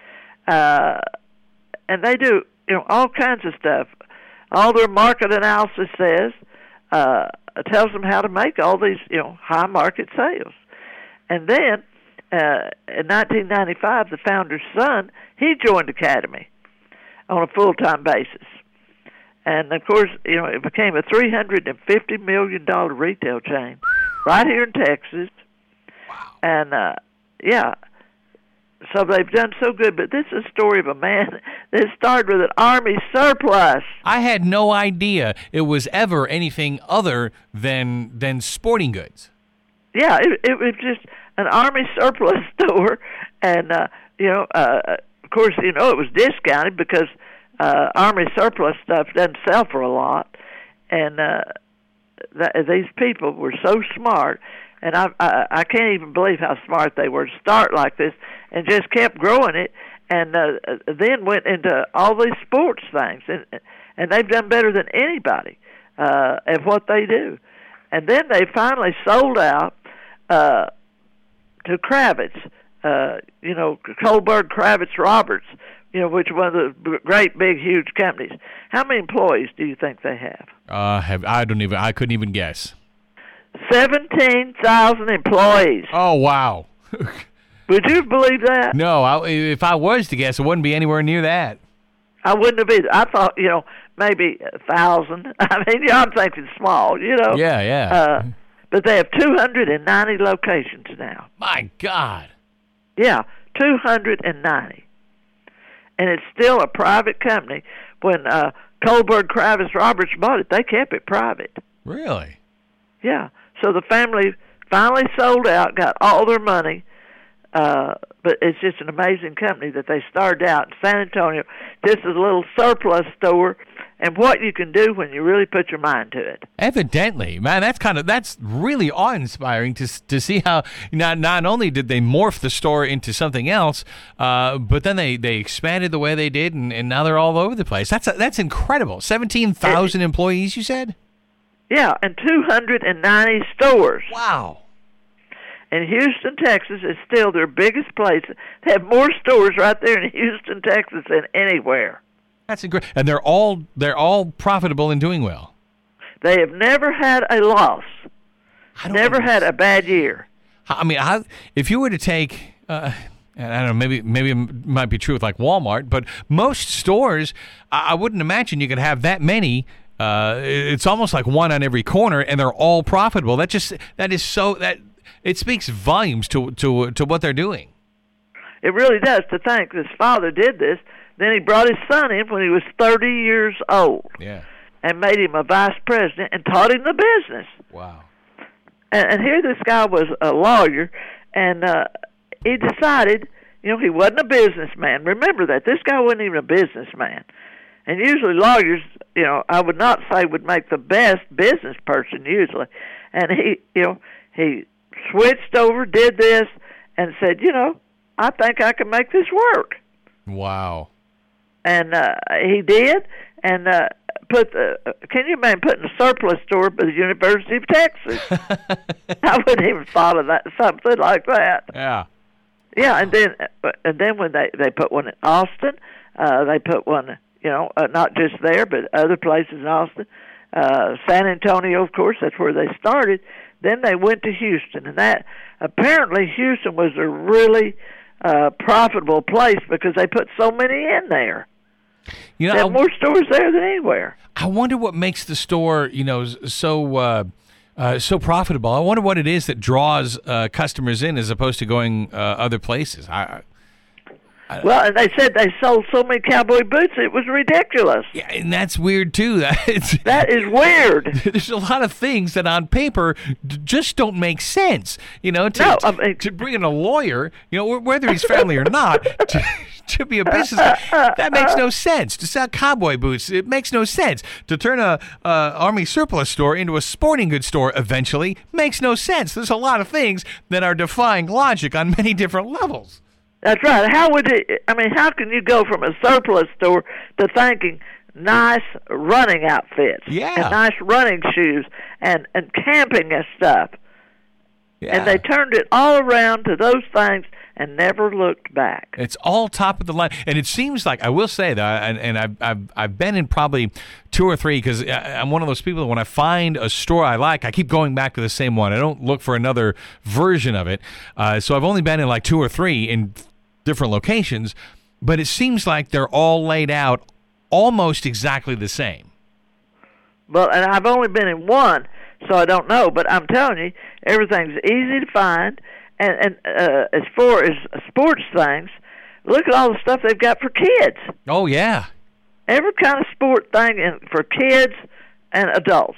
uh, and they do you know all kinds of stuff. All their market analysis says uh, tells them how to make all these you know high market sales, and then. Uh, in nineteen ninety-five, the founder's son, he joined Academy on a full-time basis. And, of course, you know, it became a three hundred fifty million dollars retail chain right here in Texas. Wow. And, uh, yeah, so they've done so good. But this is a story of a man that started with an Army surplus. I had no idea it was ever anything other than than sporting goods. Yeah, it, it was just an Army surplus store, and uh, you know, uh, of course, you know, it was discounted because uh, Army surplus stuff doesn't sell for a lot, and uh, th- these people were so smart, and I, I I can't even believe how smart they were to start like this, and just kept growing it, and uh, then went into all these sports things, and and they've done better than anybody uh, at what they do, and then they finally sold out. Uh, to Kravitz, uh, you know, Kohlberg, Kravitz, Roberts, you know, which is one of the great, big, huge companies. How many employees do you think they have? Uh, have I don't even I couldn't even guess. Seventeen thousand employees. Oh wow! Would you believe that? No, I, if I was to guess, it wouldn't be anywhere near that. I wouldn't have either. I thought, you know, maybe a thousand. I mean, I'm thinking small, you know. Yeah, yeah. Uh, But they have two hundred ninety locations now. My God. Yeah, two hundred ninety. And it's still a private company. When uh, Kohlberg, Kravitz, Roberts bought it, they kept it private. Really? Yeah. So the family finally sold out, got all their money. Uh, but it's just an amazing company that they started out in San Antonio, just as a little surplus store, and what you can do when you really put your mind to it. Evidently, man, that's kind of that's really awe-inspiring to to see how not not only did they morph the store into something else, uh, but then they, they expanded the way they did, and, and now they're all over the place. That's that's incredible. Seventeen thousand employees, you said? Yeah, and two hundred ninety stores. Wow. And Houston, Texas is still their biggest place. They have more stores right there in Houston, Texas than anywhere. That's great, and they're all they're all profitable and doing well. They have never had a loss I don't Never had a bad year. I mean, I, if you were to take, uh, and I don't know, maybe maybe it might be true with like Walmart, but most stores, I, I wouldn't imagine you could have that many. Uh, it's almost like one on every corner, and they're all profitable. That just that is so that it speaks volumes to to to what they're doing. It really does. To think his father did this, then he brought his son in when he was thirty years old, Yeah. and made him a vice president and taught him the business. Wow. And, and here this guy was a lawyer, and uh, he decided, you know, he wasn't a businessman. Remember that. This guy wasn't even a businessman. And usually lawyers, you know, I would not say would make the best business person usually. And he, you know, he switched over, did this, and said, you know, I think I can make this work. Wow. And uh, he did, and uh, put the. Can you imagine putting a surplus store at the University of Texas? I wouldn't even thought of that, something like that. Yeah. Yeah, and then and then when they they put one in Austin, uh, they put one, you know, uh, not just there, but other places in Austin, uh, San Antonio, of course, that's where they started. Then they went to Houston, and that apparently Houston was a really uh, profitable place because they put so many in there. You know, They have I, more stores there than anywhere. I wonder what makes the store, you know, so uh, uh, so profitable. I wonder what it is that draws uh, customers in as opposed to going uh, other places. I, I, Well, and they said they sold so many cowboy boots, it was ridiculous. yeah, and that's weird too. It's, That is weird. there's a lot of things that on paper d- just don't make sense. You know, to, No, I to, mean- to bring in a lawyer, you know, wh- whether he's family or not, to, to be a business guy, that makes no sense. To sell cowboy boots, it makes no sense. To turn a uh, army surplus store into a sporting goods store eventually makes no sense. There's a lot of things that are defying logic on many different levels. That's right. How would it, I mean, how can you go from a surplus store to thinking nice running outfits Yeah. and nice running shoes and, and camping and stuff? Yeah. And they turned it all around to those things and never looked back. It's all top of the line, and it seems like I will say that, and, and I've, I've I've been in probably two or three because I'm one of those people that when I find a store I like, I keep going back to the same one. I don't look for another version of it. Uh, so I've only been in like two or three in different locations, but it seems like they're all laid out almost exactly the same. Well, and I've only been in one, so I don't know. But I'm telling you, everything's easy to find. And, and uh, as far as sports things, look at all the stuff they've got for kids. Oh yeah, Every kind of sport thing in, for kids and adults.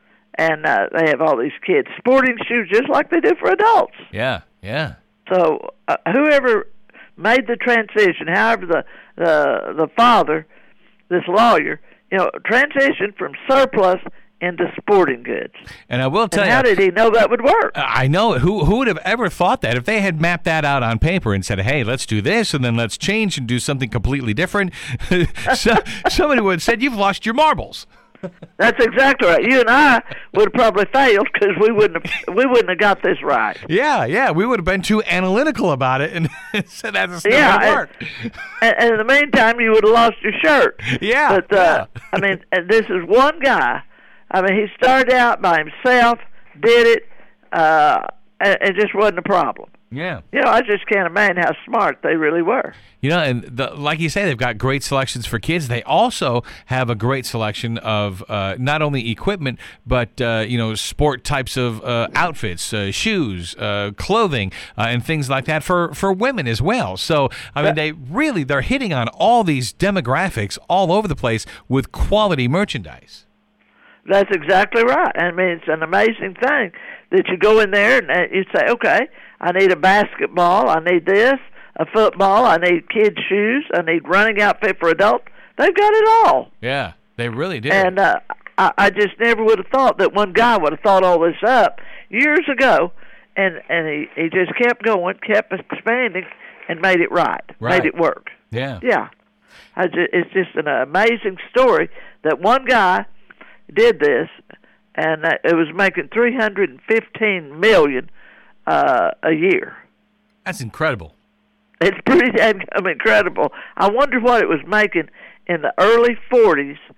And uh, they have all these kids sporting shoes just like they do for adults. yeah, yeah. So uh, whoever made the transition, however the, the the father, this lawyer, you know, transitioned from surplus into sporting goods. And I will tell And you, how did he know that would work? I know it. Who who would have ever thought that if they had mapped that out on paper and said, "Hey, let's do this, and then let's change and do something completely different." so, somebody would have said, "You've lost your marbles." That's exactly right. You and I would have probably failed because we wouldn't have, we wouldn't have got this right. Yeah, yeah, we would have been too analytical about it and said that's not Yeah, going to and- work. And, and in the meantime, you would have lost your shirt. Yeah, But uh, I mean, and this is one guy. I mean, he started out by himself, did it, uh, and it just wasn't a problem. Yeah. You know, I just can't imagine how smart they really were. You know, and the, like you say, they've got great selections for kids. They also have a great selection of uh, not only equipment, but, uh, you know, sport types of uh, outfits, uh, shoes, uh, clothing, uh, and things like that for, for women as well. So, I mean, they really, they're hitting on all these demographics all over the place with quality merchandise. That's exactly right. I mean, it's an amazing thing that you go in there and uh, you say, okay, I need a basketball, I need this, a football, I need kids' shoes, I need running outfit for adults. They've got it all. Yeah, they really do. And uh, I, I just never would have thought that one guy would have thought all this up years ago, and, and he, he just kept going, kept expanding, and made it right, Right. made it work. yeah. Yeah. I just, it's just an amazing story that one guy did this, and uh, it was making three hundred fifteen million dollars uh, a year. That's incredible. It's pretty damn incredible. I wonder what it was making in the early forties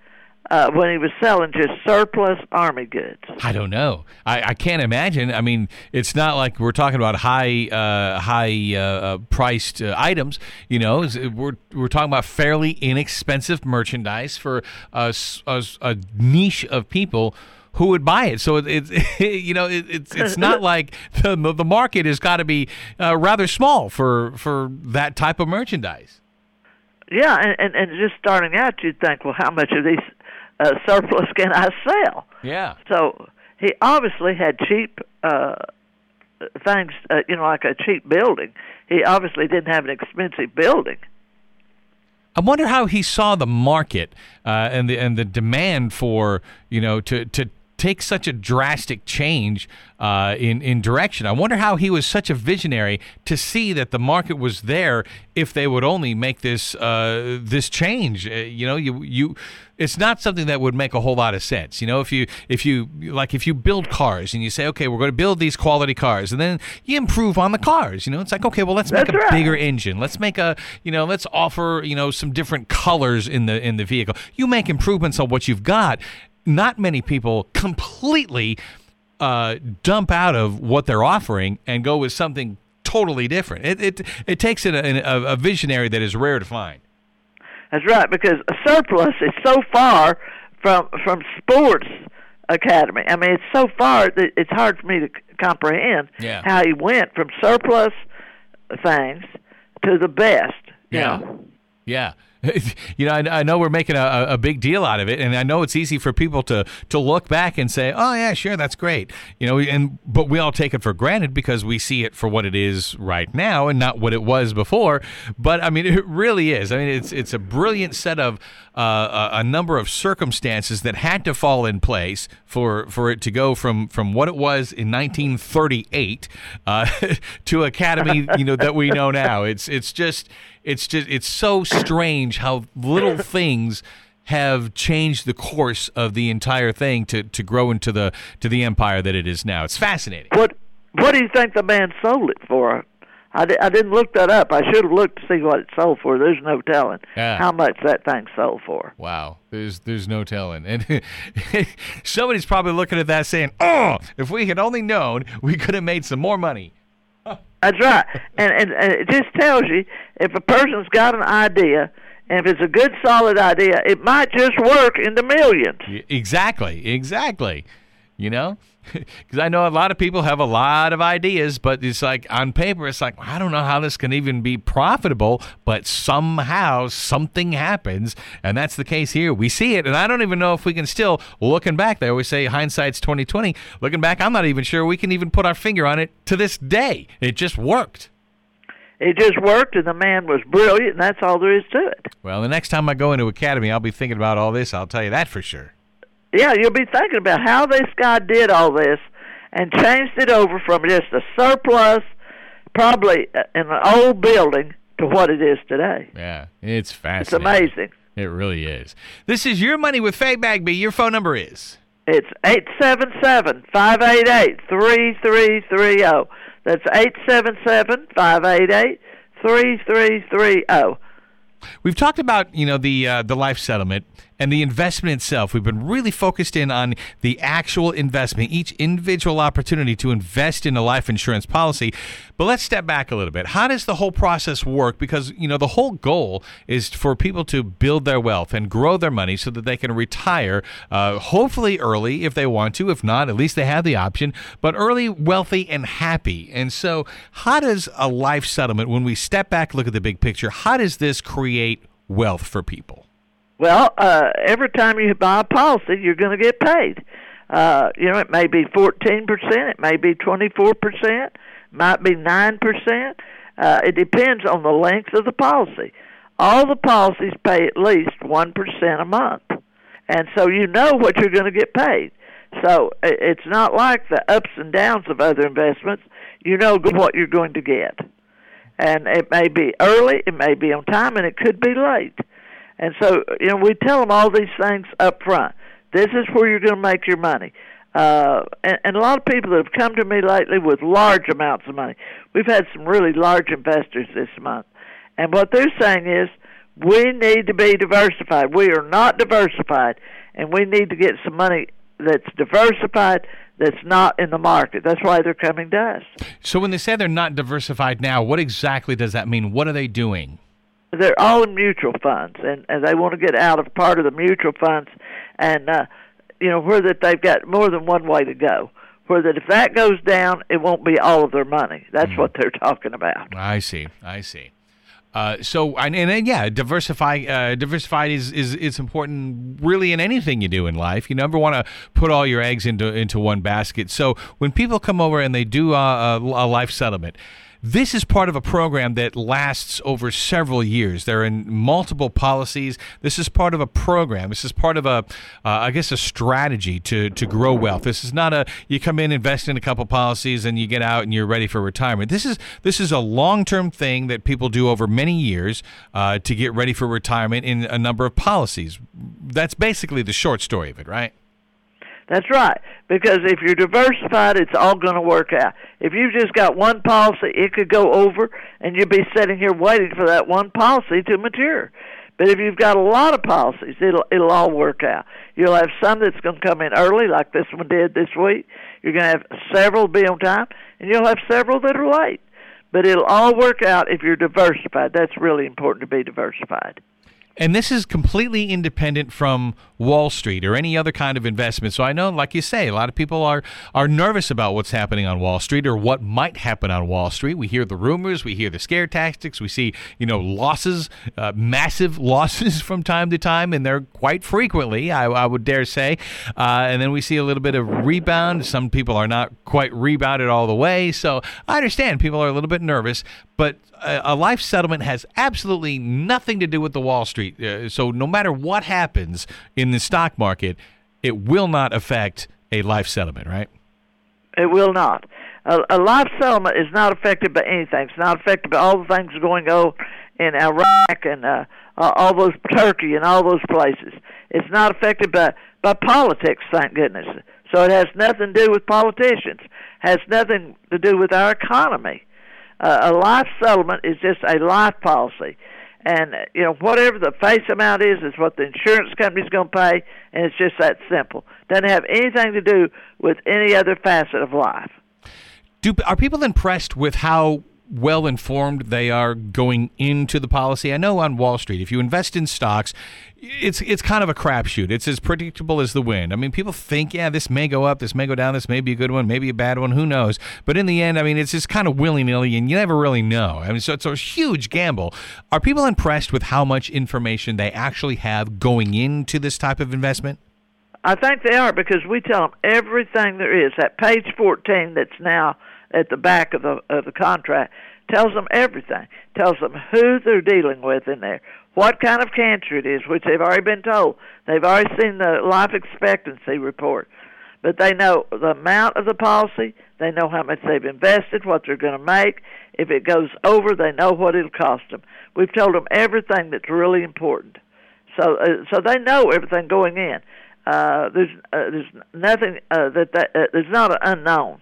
uh, when he was selling just surplus Army goods? I don't know. I, I can't imagine. I mean, it's not like we're talking about high, uh, high uh, priced uh, items. You know, we're we're talking about fairly inexpensive merchandise for a, a, a niche of people who would buy it. So it's it, you know it, it's it's not like the the market has got to be uh, rather small for for that type of merchandise. Yeah, and, and, and just starting out, you'd think, well, how much of these uh, surplus can I sell? Yeah. So he obviously had cheap uh, things, uh, you know, like a cheap building. He obviously didn't have an expensive building. I wonder how he saw the market uh, and the and the demand for, you know, to to take such a drastic change uh, in in direction. I wonder how he was such a visionary to see that the market was there if they would only make this uh, this change. Uh, you know, you you. It's not something that would make a whole lot of sense. You know, if you if you like if you build cars and you say, okay, we're going to build these quality cars, and then you improve on the cars. You know, it's like, okay, well, let's make That's a right. bigger engine. Let's make a, you know, let's offer, you know, some different colors in the in the vehicle. You make improvements on what you've got. Not many people completely uh, dump out of what they're offering and go with something totally different. It it it takes a, a, a visionary that is rare to find. That's right, because a surplus is so far from from sports academy. I mean, it's so far that it's hard for me to c- comprehend Yeah. how he went from surplus things to the best. You Yeah. know? Yeah. You know, I, I know we're making a, a big deal out of it, and I know it's easy for people to, to look back and say, "Oh yeah, sure, that's great," you know. And but we all take it for granted because we see it for what it is right now and not what it was before. But I mean, it really is. I mean, it's it's a brilliant set of uh, a, a number of circumstances that had to fall in place for for it to go from, from what it was in nineteen thirty-eight uh, to Academy, you know, that we know now. It's it's just. It's just it's so strange how little things have changed the course of the entire thing to, to grow into the to the empire that it is now. It's fascinating. What What do you think the man sold it for? I, di- I didn't look that up. I should have looked to see what it sold for. There's no telling Yeah. how much that thing sold for. Wow, there's there's no telling. And somebody's probably looking at that saying, "Oh, if we had only known, we could have made some more money." That's right. And, and, and it just tells you if a person's got an idea, and if it's a good, solid idea, it might just work in the millions. Y- Exactly, exactly. You know, because I know a lot of people have a lot of ideas, but it's like on paper, it's like, I don't know how this can even be profitable, but somehow something happens, and that's the case here. We see it, and I don't even know if we can still, looking back, they always say hindsight's twenty twenty. Looking back, I'm not even sure we can even put our finger on it to this day. It just worked. It just worked, and the man was brilliant, and that's all there is to it. Well, the next time I go into Academy, I'll be thinking about all this. I'll tell you that for sure. Yeah, you'll be thinking about how this guy did all this and changed it over from just a surplus, probably in an old building, to what it is today. Yeah, it's It's fascinating. amazing. It really is. This is Your Money with Faye Bagby. Your phone number is? It's eight seven seven, five eight eight, three three three zero. That's eight seven seven, five eight eight, three three three zero. We've talked about, you know, the uh, the life settlement and the investment itself. We've been really focused in on the actual investment, each individual opportunity to invest in a life insurance policy. But let's step back a little bit. How does the whole process work? Because, you know, the whole goal is for people to build their wealth and grow their money so that they can retire, uh, hopefully early if they want to. If not, at least they have the option, but early, wealthy, and happy. And so how does a life settlement, when we step back, look at the big picture, how does this create wealth for people? Well, uh, every time you buy a policy, you're going to get paid. Uh, you know, it may be fourteen percent, it may be twenty-four percent, might be nine percent. Uh, it depends on the length of the policy. All the policies pay at least one percent a month. And so you know what you're going to get paid. So it's not like the ups and downs of other investments. You know what you're going to get. And it may be early, it may be on time, and it could be late. And so, you know, we tell them all these things up front. This is where you're going to make your money. Uh, and, and a lot of people that have come to me lately with large amounts of money. We've had some really large investors this month. And what they're saying is, we need to be diversified. We are not diversified. and we need to get some money that's diversified, that's not in the market. That's why they're coming to us. So when they say they're not diversified now, what exactly does that mean? What are they doing? They're all in mutual funds, and, and they want to get out of part of the mutual funds, and uh, you know, where that they've got more than one way to go. Where that if that goes down, it won't be all of their money. That's mm. what they're talking about. I see. I see. Uh, so and, and yeah, diversify. Uh, diversified is, is is important really in anything you do in life. You never want to put all your eggs into into one basket. So when people come over and they do a, a, a life settlement, this is part of a program that lasts over several years. They're in multiple policies. This is part of a program. This is part of a, uh, I guess, a strategy to, to grow wealth. This is not a, you come in, invest in a couple policies, and you get out and you're ready for retirement. This is this is a long-term thing that people do over many years uh, to get ready for retirement in a number of policies. That's basically the short story of it, right? That's right, because if you're diversified, it's all going to work out. If you've just got one policy, it could go over, and you'll be sitting here waiting for that one policy to mature. But if you've got a lot of policies, it'll it'll all work out. You'll have some that's going to come in early, like this one did this week. You're going to have several be on time, and you'll have several that are late. But it'll all work out if you're diversified. That's really important to be diversified. And this is completely independent from Wall Street or any other kind of investment. So I know, like you say, a lot of people are, are nervous about what's happening on Wall Street or what might happen on Wall Street. We hear the rumors, we hear the scare tactics, we see, you know, losses, uh, massive losses from time to time, and they're quite frequently, I, I would dare say. Uh, and then we see a little bit of rebound. Some people are not quite rebounded all the way. So I understand people are a little bit nervous, but a, a life settlement has absolutely nothing to do with the Wall Street. Uh, so no matter what happens in the stock market, it will not affect a life settlement, right? It will not. A, a life settlement is not affected by anything. It's not affected by all the things going on in Iraq and uh, uh, all those Turkey and all those places. It's not affected by, by politics, thank goodness. So it has nothing to do with politicians. Has nothing to do with our economy. Uh, a life settlement is just a life policy. And, you know, whatever the face amount is, is what the insurance company's going to pay, and it's just that simple. Doesn't have anything to do with any other facet of life. Do Are people impressed with how well-informed they are going into the policy? I know on Wall Street, if you invest in stocks, it's it's kind of a crapshoot. It's as predictable as the wind. I mean, people think, yeah, this may go up, this may go down, this may be a good one, maybe a bad one, who knows? But in the end, I mean, it's just kind of willy-nilly, and you never really know. I mean, so it's a huge gamble. Are people impressed with how much information they actually have going into this type of investment? I think they are, because we tell them everything there is. That page fourteen that's now at the back of the of the contract tells them everything. Tells them who they're dealing with in there, what kind of cancer it is, which they've already been told. They've already seen the life expectancy report. But they know the amount of the policy, they know how much they've invested, what they're going to make. If it goes over, they know what it'll cost them. We've told them everything that's really important. So uh, so they know everything going in. Uh, there's uh, there's nothing uh, that, that uh, there's not an unknown.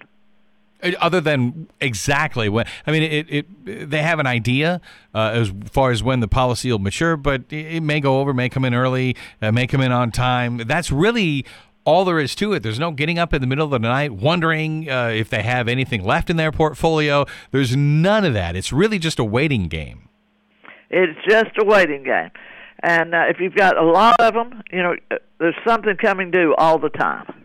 Other than exactly when, I mean, it, it they have an idea uh, as far as when the policy will mature, but it may go over, may come in early, uh, may come in on time. That's really all there is to it. There's no getting up in the middle of the night wondering uh, if they have anything left in their portfolio. There's none of that. It's really just a waiting game. It's just a waiting game. And uh, if you've got a lot of them, you know, there's something coming due all the time.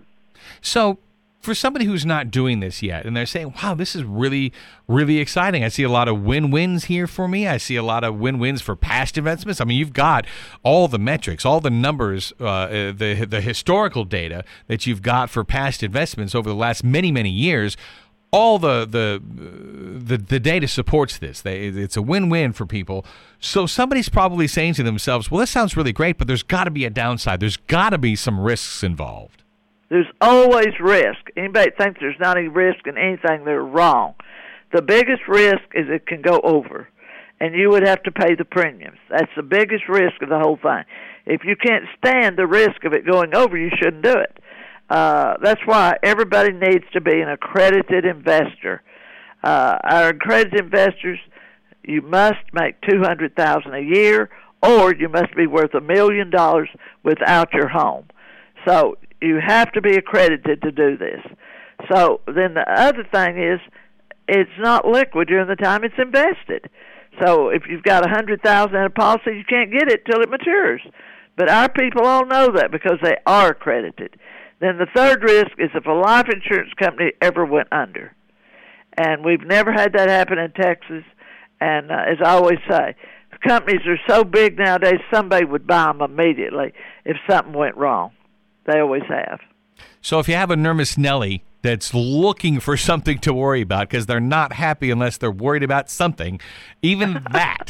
So for somebody who's not doing this yet, and they're saying, wow, this is really, really exciting. I see a lot of win-wins here for me. I see a lot of win-wins for past investments. I mean, you've got all the metrics, all the numbers, uh, the the historical data that you've got for past investments over the last many, many years. All the the the, the data supports this. They, it's a win-win for people. So somebody's probably saying to themselves, well, this sounds really great, but there's got to be a downside. There's got to be some risks involved. There's always risk. Anybody that thinks there's not any risk in anything, they're wrong. The biggest risk is it can go over, and you would have to pay the premiums. That's the biggest risk of the whole thing. If you can't stand the risk of it going over, you shouldn't do it. Uh, that's why everybody needs to be an accredited investor. Uh, our accredited investors, you must make two hundred thousand dollars a year, or you must be worth a million dollars without your home. So you have to be accredited to do this. So then the other thing is, it's not liquid during the time it's invested. So if you've got a hundred thousand in a policy, you can't get it till it matures. But our people all know that because they are accredited. Then the third risk is if a life insurance company ever went under. And we've never had that happen in Texas. And uh, as I always say, companies are so big nowadays, somebody would buy them immediately if something went wrong. They always have. So if you have a nervous Nelly that's looking for something to worry about because they're not happy unless they're worried about something, even that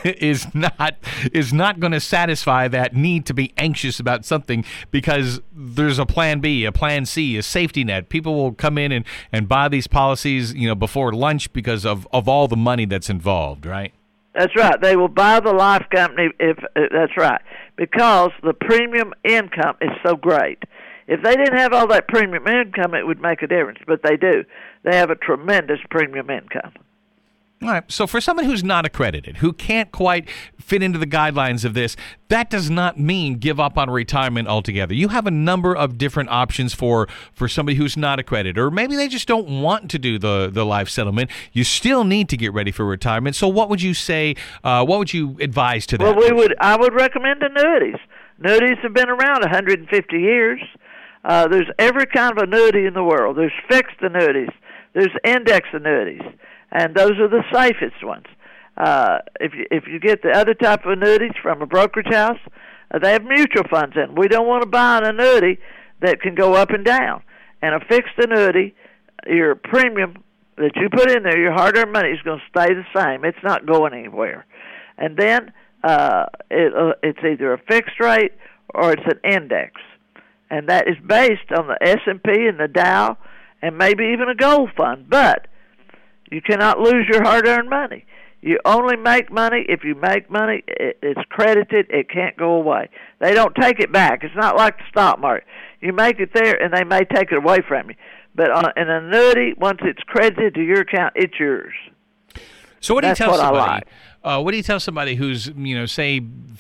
is not is not going to satisfy that need to be anxious about something, because there's a plan B, a plan C, a safety net. People will come in and, and buy these policies, you know, before lunch because of, of all the money that's involved, right? That's right. They will buy the life company if, if that's right, because the premium income is so great. If they didn't have all that premium income, it would make a difference, but they do. They have a tremendous premium income. All right. So for someone who's not accredited, who can't quite fit into the guidelines of this, that does not mean give up on retirement altogether. You have a number of different options for, for somebody who's not accredited, or maybe they just don't want to do the, the life settlement. You still need to get ready for retirement. So what would you say, uh, what would you advise to that? Well, we would, I would recommend annuities. Annuities have been around one hundred fifty years. Uh, there's every kind of annuity in the world. There's fixed annuities. There's index annuities. And those are the safest ones. Uh, if you, if you get the other type of annuities from a brokerage house, uh, they have mutual funds in. We don't want to buy an annuity that can go up and down. And a fixed annuity, your premium that you put in there, your hard-earned money, is going to stay the same. It's not going anywhere. And then uh, it, uh, it's either a fixed rate or it's an index. And that is based on the S and P and the Dow and maybe even a gold fund. But you cannot lose your hard-earned money. You only make money if you make money. It's credited. It can't go away. They don't take it back. It's not like the stock market. You make it there, and they may take it away from you. But on an annuity, once it's credited to your account, it's yours. So what do you That's tell what somebody? I like. Uh, what do you tell somebody who's, you know, say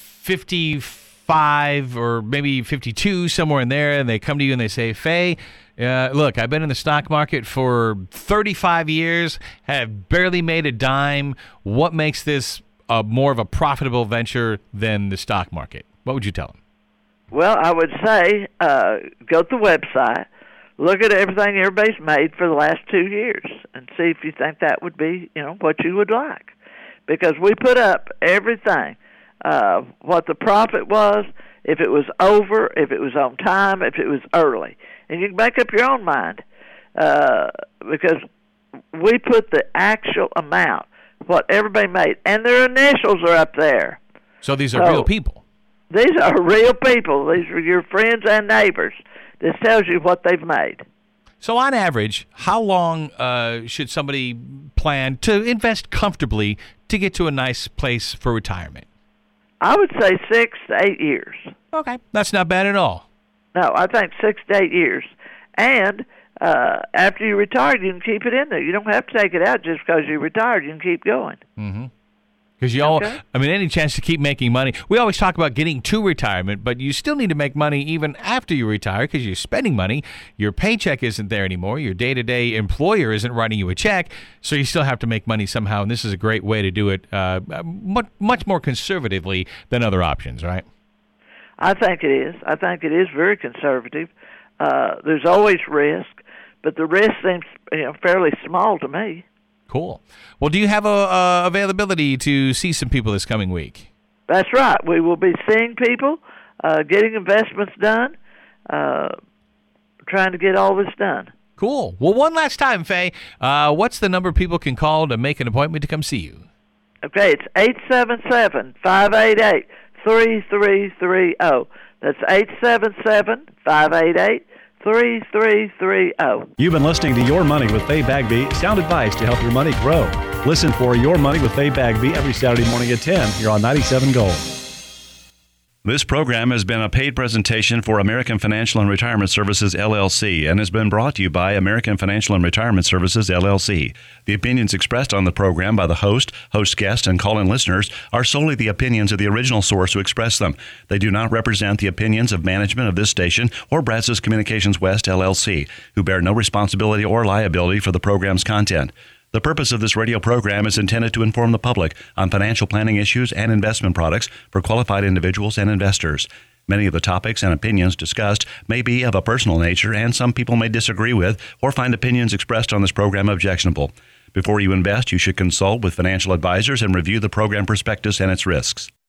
fifty-five or maybe fifty-two, somewhere in there, and they come to you and they say, Faye, Uh, look, I've been in the stock market for thirty-five years, have barely made a dime. What makes this uh, more of a profitable venture than the stock market? What would you tell them? Well, I would say uh, go to the website, look at everything everybody's made for the last two years, and see if you think that would be, you know, what you would like. Because we put up everything, uh, what the profit was, if it was over, if it was on time, if it was early. And you can make up your own mind, uh, because we put the actual amount, what everybody made, and their initials are up there. So these are so, real people. These are real people. These are your friends and neighbors. This tells you what they've made. So on average, how long uh, should somebody plan to invest comfortably to get to a nice place for retirement? I would say six to eight years. Okay, that's not bad at all. No, I think six to eight years. And uh, after you retire, you can keep it in there. You don't have to take it out just because you retired. You can keep going. Mm-hmm. Because you all, Okay. I mean, any chance to keep making money. We always talk about getting to retirement, but you still need to make money even after you retire because you're spending money. Your paycheck isn't there anymore. Your day-to-day employer isn't writing you a check, so you still have to make money somehow. And this is a great way to do it, uh, much, much more conservatively than other options, right? I think it is. I think it is very conservative. Uh, there's always risk, but the risk seems, you know, fairly small to me. Cool. Well, do you have a, uh, availability to see some people this coming week? That's right. We will be seeing people, uh, getting investments done, uh, trying to get all this done. Cool. Well, one last time, Faye, uh, what's the number people can call to make an appointment to come see you? Okay, it's eight seven seven, five eight eight, three three three zero. That's eight seven seven, five eight eight, three three three zero. You've been listening to Your Money with Faye Bagby, sound advice to help your money grow. Listen for Your Money with Faye Bagby every Saturday morning at ten here on ninety-seven Gold. This program has been a paid presentation for American Financial and Retirement Services, L L C, and has been brought to you by American Financial and Retirement Services, L L C. The opinions expressed on the program by the host, host guest, and call-in listeners are solely the opinions of the original source who expressed them. They do not represent the opinions of management of this station or Brazos Communications West, L L C, who bear no responsibility or liability for the program's content. The purpose of this radio program is intended to inform the public on financial planning issues and investment products for qualified individuals and investors. Many of the topics and opinions discussed may be of a personal nature, and some people may disagree with or find opinions expressed on this program objectionable. Before you invest, you should consult with financial advisors and review the program prospectus and its risks.